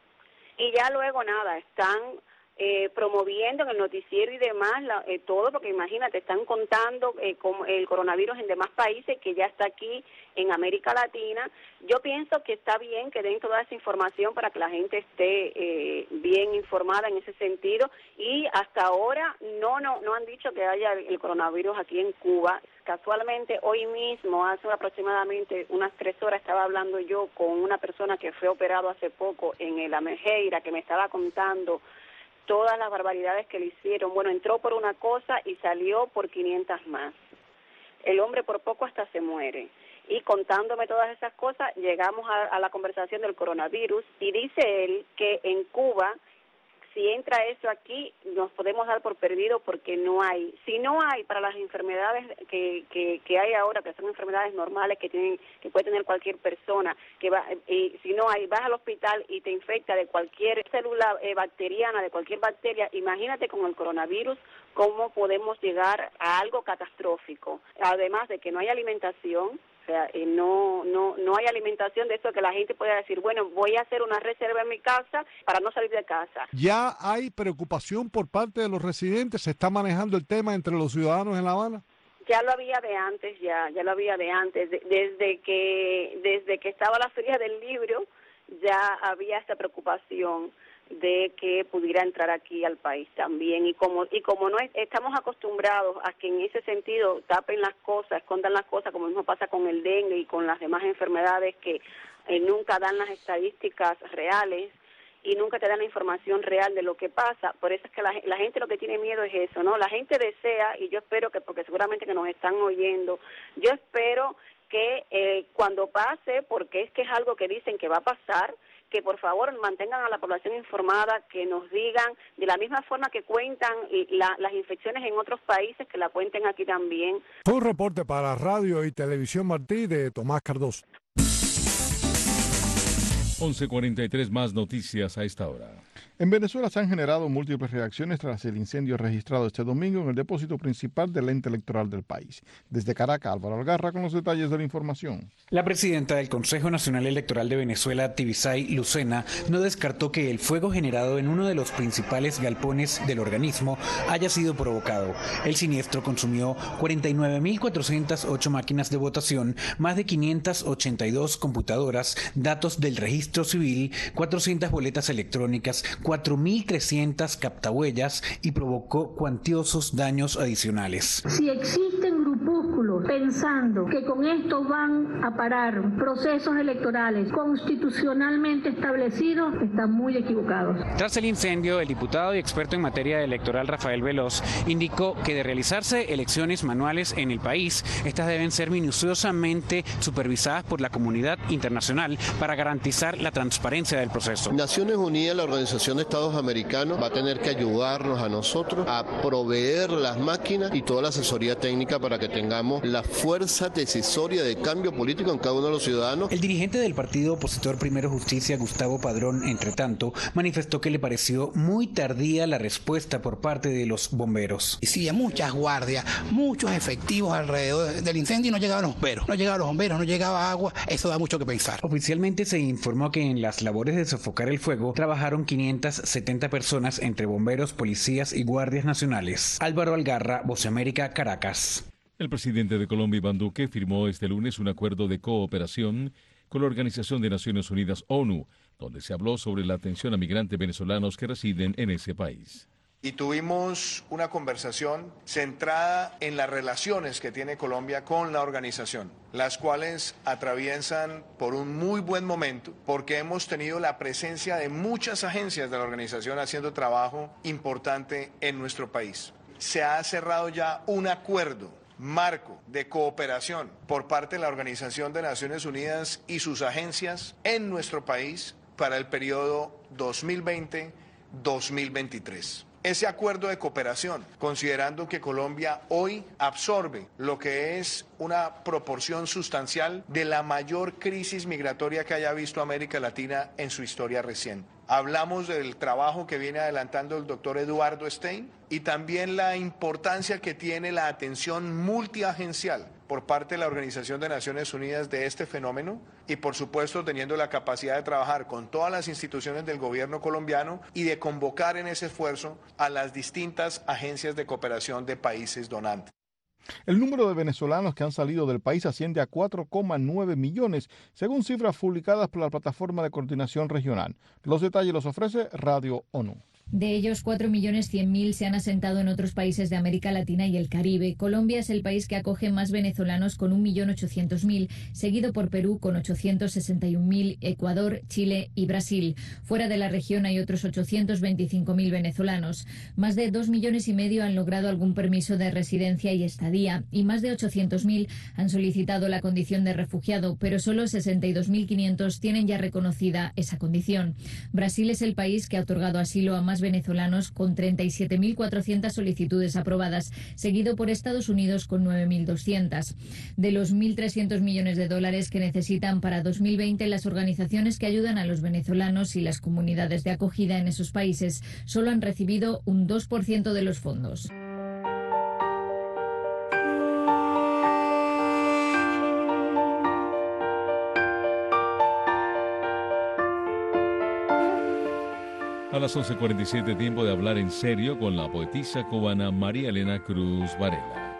y ya luego nada, están promoviendo en el noticiero y demás todo, porque imagínate, están contando como el coronavirus en demás países que ya está aquí en América Latina. Yo pienso que está bien que den toda esa información para que la gente esté bien informada en ese sentido, y hasta ahora no han dicho que haya el coronavirus aquí en Cuba. Casualmente hoy mismo, hace aproximadamente unas 3 horas, estaba hablando yo con una persona que fue operado hace poco en el Amejeira, que me estaba contando todas las barbaridades que le hicieron. Bueno, entró por una cosa y salió por 500 más. El hombre por poco hasta se muere. Y contándome todas esas cosas, llegamos a la conversación del coronavirus, y dice él que en Cuba, si entra eso aquí, nos podemos dar por perdido porque no hay. Si no hay para las enfermedades que hay ahora, que son enfermedades normales que puede tener cualquier persona, y si no hay, vas al hospital y te infecta de cualquier célula bacteriana, de cualquier bacteria, imagínate con el coronavirus cómo podemos llegar a algo catastrófico. Además de que no hay alimentación. O sea, no hay alimentación, de eso que la gente pueda decir, bueno, voy a hacer una reserva en mi casa para no salir de casa. ¿Ya hay preocupación por parte de los residentes? ¿Se está manejando el tema entre los ciudadanos en La Habana? Ya lo había de antes, ya lo había de antes. Desde que estaba la Feria del Libro, ya había esta preocupación de que pudiera entrar aquí al país también, y como no estamos acostumbrados a que en ese sentido tapen las cosas, escondan las cosas, como mismo pasa con el dengue y con las demás enfermedades que nunca dan las estadísticas reales y nunca te dan la información real de lo que pasa. Por eso es que la gente lo que tiene miedo es eso, ¿no? La gente desea, y yo espero que, porque seguramente que nos están oyendo, yo espero que cuando pase, porque es que es algo que dicen que va a pasar, que por favor mantengan a la población informada, que nos digan de la misma forma que cuentan las infecciones en otros países, que la cuenten aquí también. Fue un reporte para Radio y Televisión Martí de Tomás Cardoso. 11:43, más noticias a esta hora. En Venezuela se han generado múltiples reacciones tras el incendio registrado este domingo en el depósito principal del ente electoral del país. Desde Caracas, Álvaro Algarra con los detalles de la información. La presidenta del Consejo Nacional Electoral de Venezuela, Tibisay Lucena, no descartó que el fuego generado en uno de los principales galpones del organismo haya sido provocado. El siniestro consumió 49.408 máquinas de votación, más de 582 computadoras, datos del registro civil, 400 boletas electrónicas, 4.300 captahuellas y provocó cuantiosos daños adicionales. Si existen grupúsculos escrúpulos pensando que con esto van a parar procesos electorales constitucionalmente establecidos, están muy equivocados. Tras el incendio, el diputado y experto en materia electoral Rafael Veloz indicó que de realizarse elecciones manuales en el país, estas deben ser minuciosamente supervisadas por la comunidad internacional para garantizar la transparencia del proceso. Naciones Unidas, la Organización de Estados Americanos, va a tener que ayudarnos a nosotros a proveer las máquinas y toda la asesoría técnica para que tengamos la fuerza decisoria de cambio político en cada uno de los ciudadanos. El dirigente del partido opositor Primero Justicia, Gustavo Padrón, entre tanto, manifestó que le pareció muy tardía la respuesta por parte de los bomberos. Sí, muchas guardias, muchos efectivos alrededor del incendio y no llegaban los bomberos, no llegaba agua, eso da mucho que pensar. Oficialmente se informó que en las labores de sofocar el fuego trabajaron 570 personas entre bomberos, policías y guardias nacionales. Álvaro Algarra, Voz de América, Caracas. El presidente de Colombia, Iván Duque, firmó este lunes un acuerdo de cooperación con la Organización de Naciones Unidas, ONU, donde se habló sobre la atención a migrantes venezolanos que residen en ese país. Y tuvimos una conversación centrada en las relaciones que tiene Colombia con la organización, las cuales atraviesan por un muy buen momento, porque hemos tenido la presencia de muchas agencias de la organización haciendo trabajo importante en nuestro país. Se ha cerrado ya un acuerdo marco de cooperación por parte de la Organización de Naciones Unidas y sus agencias en nuestro país para el periodo 2020-2023. Ese acuerdo de cooperación, considerando que Colombia hoy absorbe lo que es una proporción sustancial de la mayor crisis migratoria que haya visto América Latina en su historia reciente. Hablamos del trabajo que viene adelantando el doctor Eduardo Stein y también la importancia que tiene la atención multiagencial por parte de la Organización de Naciones Unidas de este fenómeno y, por supuesto, teniendo la capacidad de trabajar con todas las instituciones del gobierno colombiano y de convocar en ese esfuerzo a las distintas agencias de cooperación de países donantes. El número de venezolanos que han salido del país asciende a 4,9 millones, según cifras publicadas por la Plataforma de Coordinación Regional. Los detalles los ofrece Radio ONU. De ellos, 4.100.000 se han asentado en otros países de América Latina y el Caribe. Colombia es el país que acoge más venezolanos con 1.800.000, seguido por Perú con 861.000, Ecuador, Chile y Brasil. Fuera de la región hay otros 825.000 venezolanos. Más de 2,5 millones han logrado algún permiso de residencia y estadía y más de 800.000 han solicitado la condición de refugiado, pero solo 62.500 tienen ya reconocida esa condición. Brasil es el país que ha otorgado asilo a más venezolanos con 37.400 solicitudes aprobadas, seguido por Estados Unidos con 9.200. De los $1.300 millones que necesitan para 2020, las organizaciones que ayudan a los venezolanos y las comunidades de acogida en esos países solo han recibido un 2% de los fondos. A las 11:47, tiempo de hablar en serio con la poetisa cubana María Elena Cruz Varela.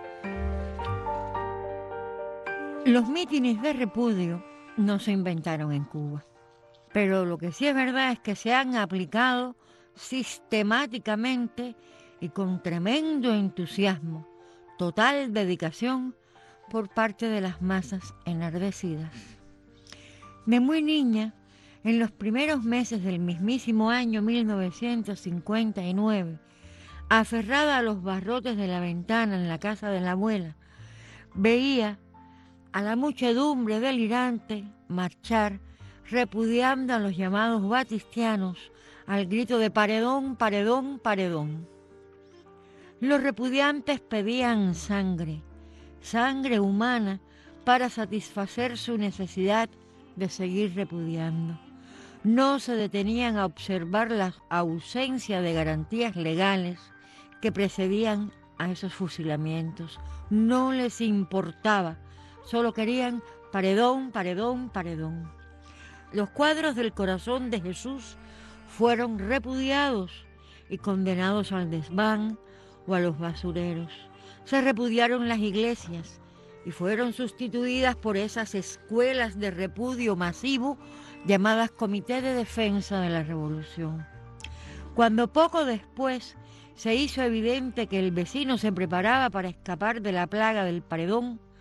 Los mítines de repudio no se inventaron en Cuba, pero lo que sí es verdad es que se han aplicado sistemáticamente y con tremendo entusiasmo, total dedicación por parte de las masas enardecidas. De muy niña, en los primeros meses del mismísimo año 1959, aferrada a los barrotes de la ventana en la casa de la abuela, veía a la muchedumbre delirante marchar repudiando a los llamados batistianos al grito de paredón, paredón, paredón. Los repudiantes pedían sangre, sangre humana para satisfacer su necesidad de seguir repudiando. No se detenían a observar la ausencia de garantías legales que precedían a esos fusilamientos. No les importaba, solo querían paredón, paredón, paredón. Los cuadros del corazón de Jesús fueron repudiados y condenados al desván o a los basureros. Se repudiaron las iglesias y fueron sustituidas por esas escuelas de repudio masivo llamadas Comité de Defensa de la Revolución. Cuando poco después se hizo evidente que el vecino se preparaba para escapar de la plaga del paredón,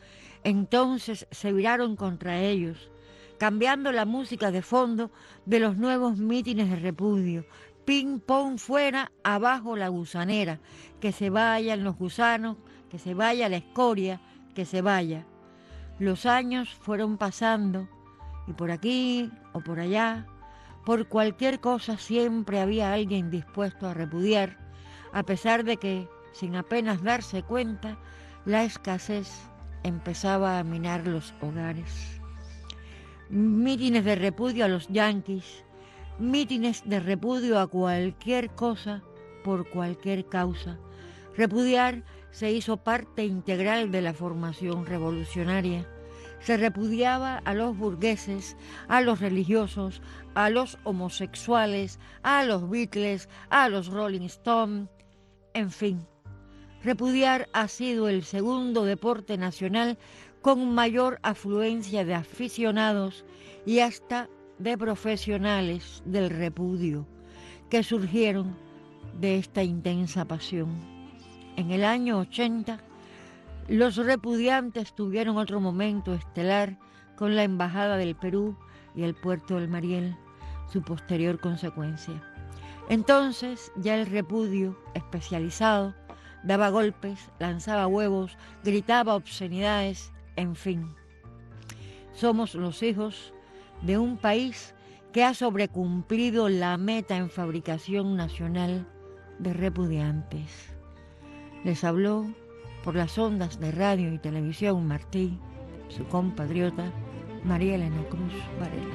Entonces se viraron contra ellos, cambiando la música de fondo de los nuevos mítines de repudio. Ping pong fuera, abajo la gusanera, que se vayan los gusanos, que se vaya la escoria, que se vaya. Los años fueron pasando y por aquí o por allá, por cualquier cosa siempre había alguien dispuesto a repudiar, a pesar de que, sin apenas darse cuenta, la escasez empezaba a minar los hogares. Mítines de repudio a los yanquis, mítines de repudio a cualquier cosa por cualquier causa. Repudiar se hizo parte integral de la formación revolucionaria. Se repudiaba a los burgueses, a los religiosos, a los homosexuales, a los Beatles, a los Rolling Stones, en fin. Repudiar ha sido el segundo deporte nacional con mayor afluencia de aficionados y hasta de profesionales del repudio que surgieron de esta intensa pasión. En el año 80, los repudiantes tuvieron otro momento estelar con la Embajada del Perú y el puerto del Mariel, su posterior consecuencia. Entonces ya el repudio especializado daba golpes, lanzaba huevos, gritaba obscenidades, en fin. Somos los hijos de un país que ha sobrecumplido la meta en fabricación nacional de repudiantes. Les habló por las ondas de radio y televisión Martí, su compatriota María Elena Cruz Varela.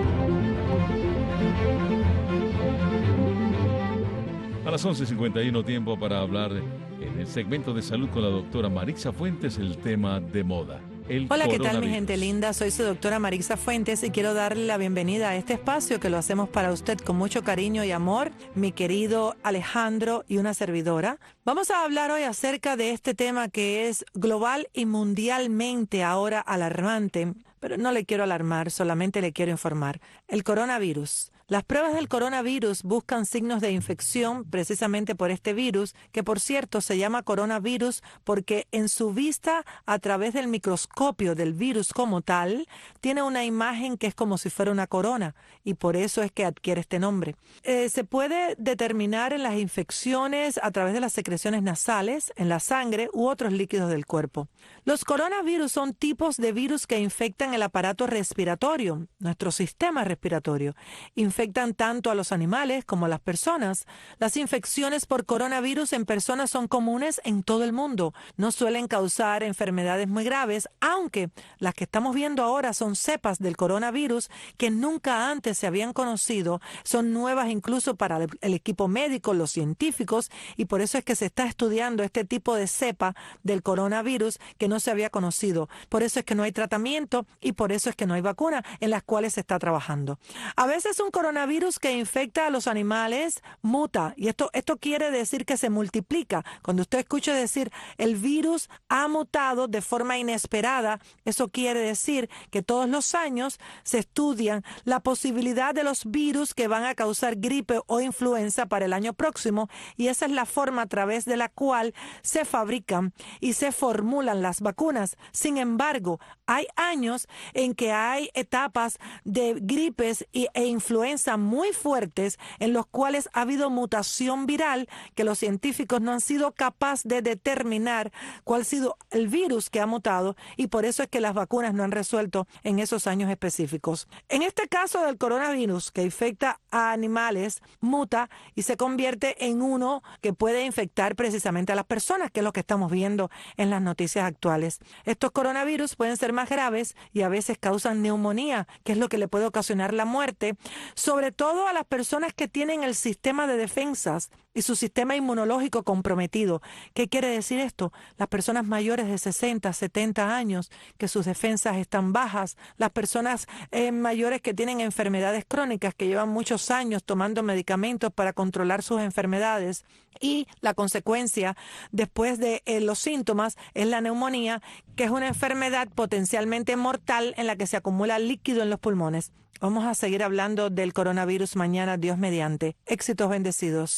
A las 11:51, tiempo para hablar en el segmento de salud con la doctora Marixa Fuentes, el tema de moda. Hola, ¿qué tal mi gente linda? Soy su doctora Marixa Fuentes y quiero darle la bienvenida a este espacio que lo hacemos para usted con mucho cariño y amor, mi querido Alejandro y una servidora. Vamos a hablar hoy acerca de este tema que es global y mundialmente ahora alarmante, pero no le quiero alarmar, solamente le quiero informar. El coronavirus. Las pruebas del coronavirus buscan signos de infección precisamente por este virus, que por cierto se llama coronavirus porque en su vista a través del microscopio del virus como tal, tiene una imagen que es como si fuera una corona y por eso es que adquiere este nombre. Se puede determinar en las infecciones a través de las secreciones nasales, en la sangre u otros líquidos del cuerpo. Los coronavirus son tipos de virus que infectan el aparato respiratorio, nuestro sistema respiratorio. Infectan tanto a los animales como a las personas. Las infecciones por coronavirus en personas son comunes en todo el mundo. No suelen causar enfermedades muy graves, aunque las que estamos viendo ahora son cepas del coronavirus que nunca antes se habían conocido. Son nuevas incluso para el equipo médico, los científicos, y por eso es que se está estudiando este tipo de cepa del coronavirus que no se había conocido. Por eso es que no hay tratamiento y por eso es que no hay vacuna en las cuales se está trabajando. A veces un coronavirus que infecta a los animales muta, y esto quiere decir que se multiplica. Cuando usted escuche decir el virus ha mutado de forma inesperada, eso quiere decir que todos los años se estudian la posibilidad de los virus que van a causar gripe o influenza para el año próximo, y esa es la forma a través de la cual se fabrican y se formulan las vacunas. Sin embargo, hay años en que hay etapas de gripes e influenza muy fuertes en los cuales ha habido mutación viral que los científicos no han sido capaces de determinar cuál ha sido el virus que ha mutado, y por eso es que las vacunas no han resuelto en esos años específicos. En este caso del coronavirus que infecta a animales, muta y se convierte en uno que puede infectar precisamente a las personas, que es lo que estamos viendo en las noticias actuales. Estos coronavirus pueden ser más graves y a veces causan neumonía, que es lo que le puede ocasionar la muerte, sobre todo a las personas que tienen el sistema de defensas y su sistema inmunológico comprometido. ¿Qué quiere decir esto? Las personas mayores de 60, 70 años, que sus defensas están bajas, las personas mayores que tienen enfermedades crónicas, que llevan muchos años tomando medicamentos para controlar sus enfermedades, y la consecuencia después de los síntomas es la neumonía, que es una enfermedad potencialmente mortal en la que se acumula líquido en los pulmones. Vamos a seguir hablando del coronavirus mañana, Dios mediante. Éxitos bendecidos.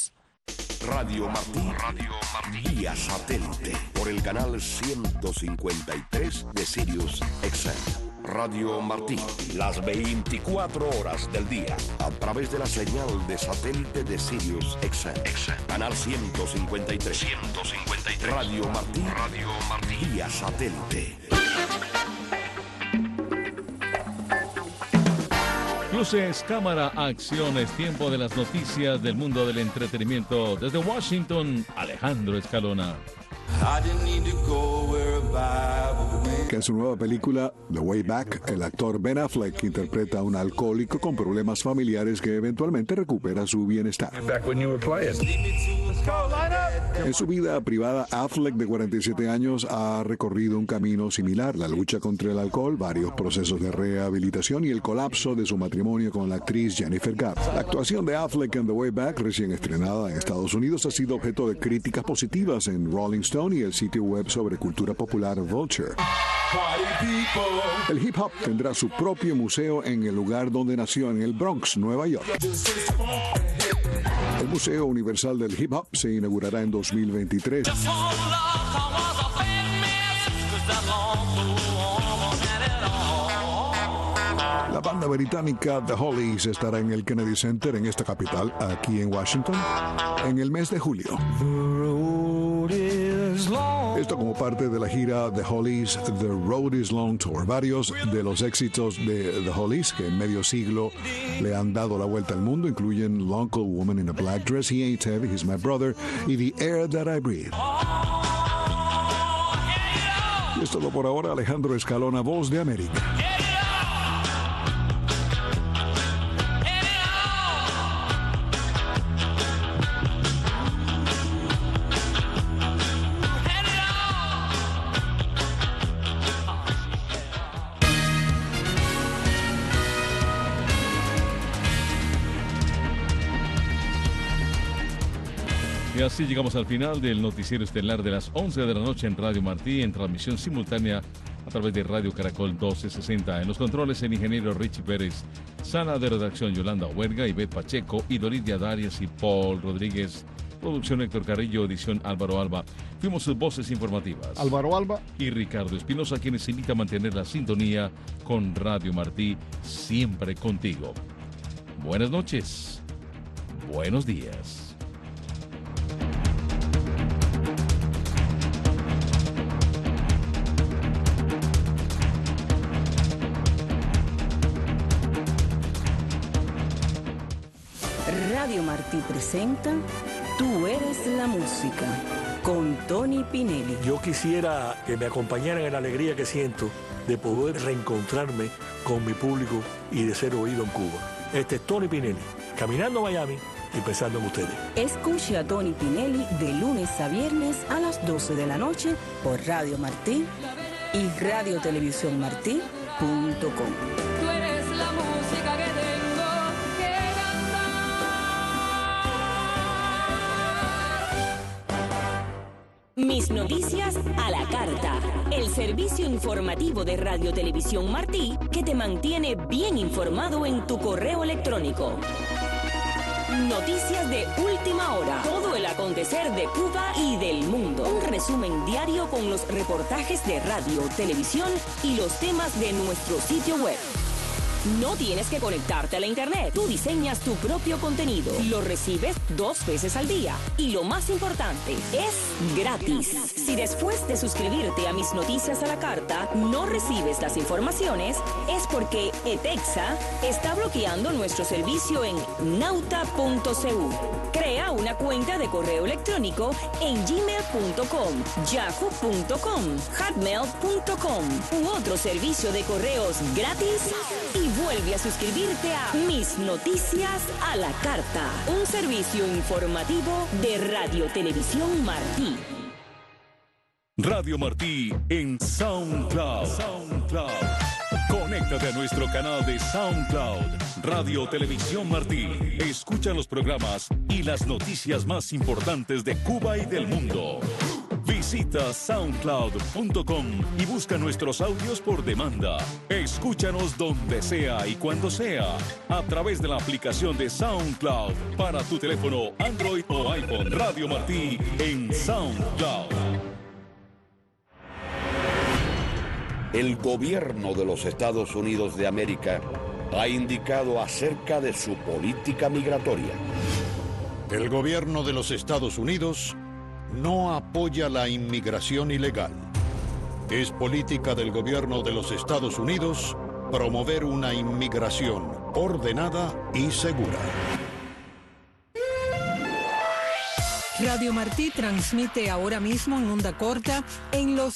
Radio Martí vía satélite por el canal 153 de Sirius XM. Radio Martí, las 24 horas del día, a través de la señal de satélite de Sirius XM. Canal 153. Radio Martí vía satélite. Luces, cámara, acción. Es tiempo de las noticias del mundo del entretenimiento. Desde Washington, Alejandro Escalona. Que en su nueva película The Way Back, el actor Ben Affleck interpreta a un alcohólico con problemas familiares que eventualmente recupera su bienestar. En su vida privada, Affleck, de 47 años, ha recorrido un camino similar: la lucha contra el alcohol, varios procesos de rehabilitación y el colapso de su matrimonio con la actriz Jennifer Garner. La actuación de Affleck en The Way Back, recién estrenada en Estados Unidos, ha sido objeto de críticas positivas en Rolling Stone y el sitio web sobre cultura popular Vulture. El hip hop tendrá su propio museo en el lugar donde nació, en el Bronx, Nueva York. El Museo Universal del Hip Hop se inaugurará en 2023. La banda británica The Hollies estará en el Kennedy Center en esta capital, aquí en Washington, en el mes de julio. Esto como parte de la gira The Hollies The Road is Long Tour. Varios de los éxitos de The Hollies, que en medio siglo le han dado la vuelta al mundo, incluyen Long Cold Woman in a Black Dress, He Ain't Heavy, He's My Brother y The Air That I Breathe. Y es todo por ahora. Alejandro Escalona, Voz de América. Y así llegamos al final del noticiero estelar de las 11 de la noche en Radio Martí, en transmisión simultánea a través de Radio Caracol 1260. En los controles, el ingeniero Richie Pérez, sala de redacción Yolanda Huerga, Ivette Pacheco, Idolidia Darias y Paul Rodríguez. Producción Héctor Carrillo, edición Álvaro Alba. Fuimos sus voces informativas, Álvaro Alba y Ricardo Espinosa, quienes invita a mantener la sintonía con Radio Martí, siempre contigo. Buenas noches, buenos días. Radio Martí presenta Tú eres la música, con Tony Pinelli. Yo quisiera que me acompañaran en la alegría que siento de poder reencontrarme con mi público y de ser oído en Cuba. Este es Tony Pinelli, caminando a Miami y pensando en ustedes. Escuche a Tony Pinelli de lunes a viernes a las 12 de la noche por Radio Martí y radiotelevisiónmartí.com. Tú eres la música que tengo que cantar. Mis noticias a la carta. El servicio informativo de Radio Televisión Martí que te mantiene bien informado en tu correo electrónico. Noticias de última hora. Todo el acontecer de Cuba y del mundo. Un resumen diario con los reportajes de radio, televisión y los temas de nuestro sitio web. No tienes que conectarte a la internet. Tú diseñas tu propio contenido. Lo recibes 2 veces al día. Y lo más importante, es gratis. Si después de suscribirte a Mis Noticias a la Carta no recibes las informaciones, es porque ETEXA está bloqueando nuestro servicio en nauta.cu. Crea una cuenta de correo electrónico en gmail.com, yahoo.com, hotmail.com u otro servicio de correos gratis y vuelve a suscribirte a Mis Noticias a la Carta, un servicio informativo de Radio Televisión Martí. Radio Martí en SoundCloud. Conéctate a nuestro canal de SoundCloud, Radio Televisión Martí. Escucha los programas y las noticias más importantes de Cuba y del mundo. Visita Visita soundcloud.com y busca nuestros audios por demanda. Escúchanos donde sea y cuando sea a través de la aplicación de SoundCloud para tu teléfono Android o iPhone. Radio Martí en SoundCloud. El gobierno de los Estados Unidos de América ha indicado acerca de su política migratoria. El gobierno de los Estados Unidos no apoya la inmigración ilegal. Es política del gobierno de los Estados Unidos promover una inmigración ordenada y segura. Radio Martí transmite ahora mismo en onda corta en los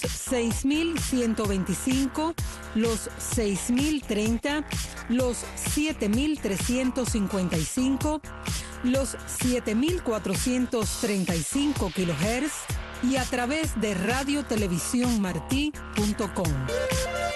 6.125, los 6.030, los 7.355, los 7.435 kHz y a través de radiotelevisiónmartí.com.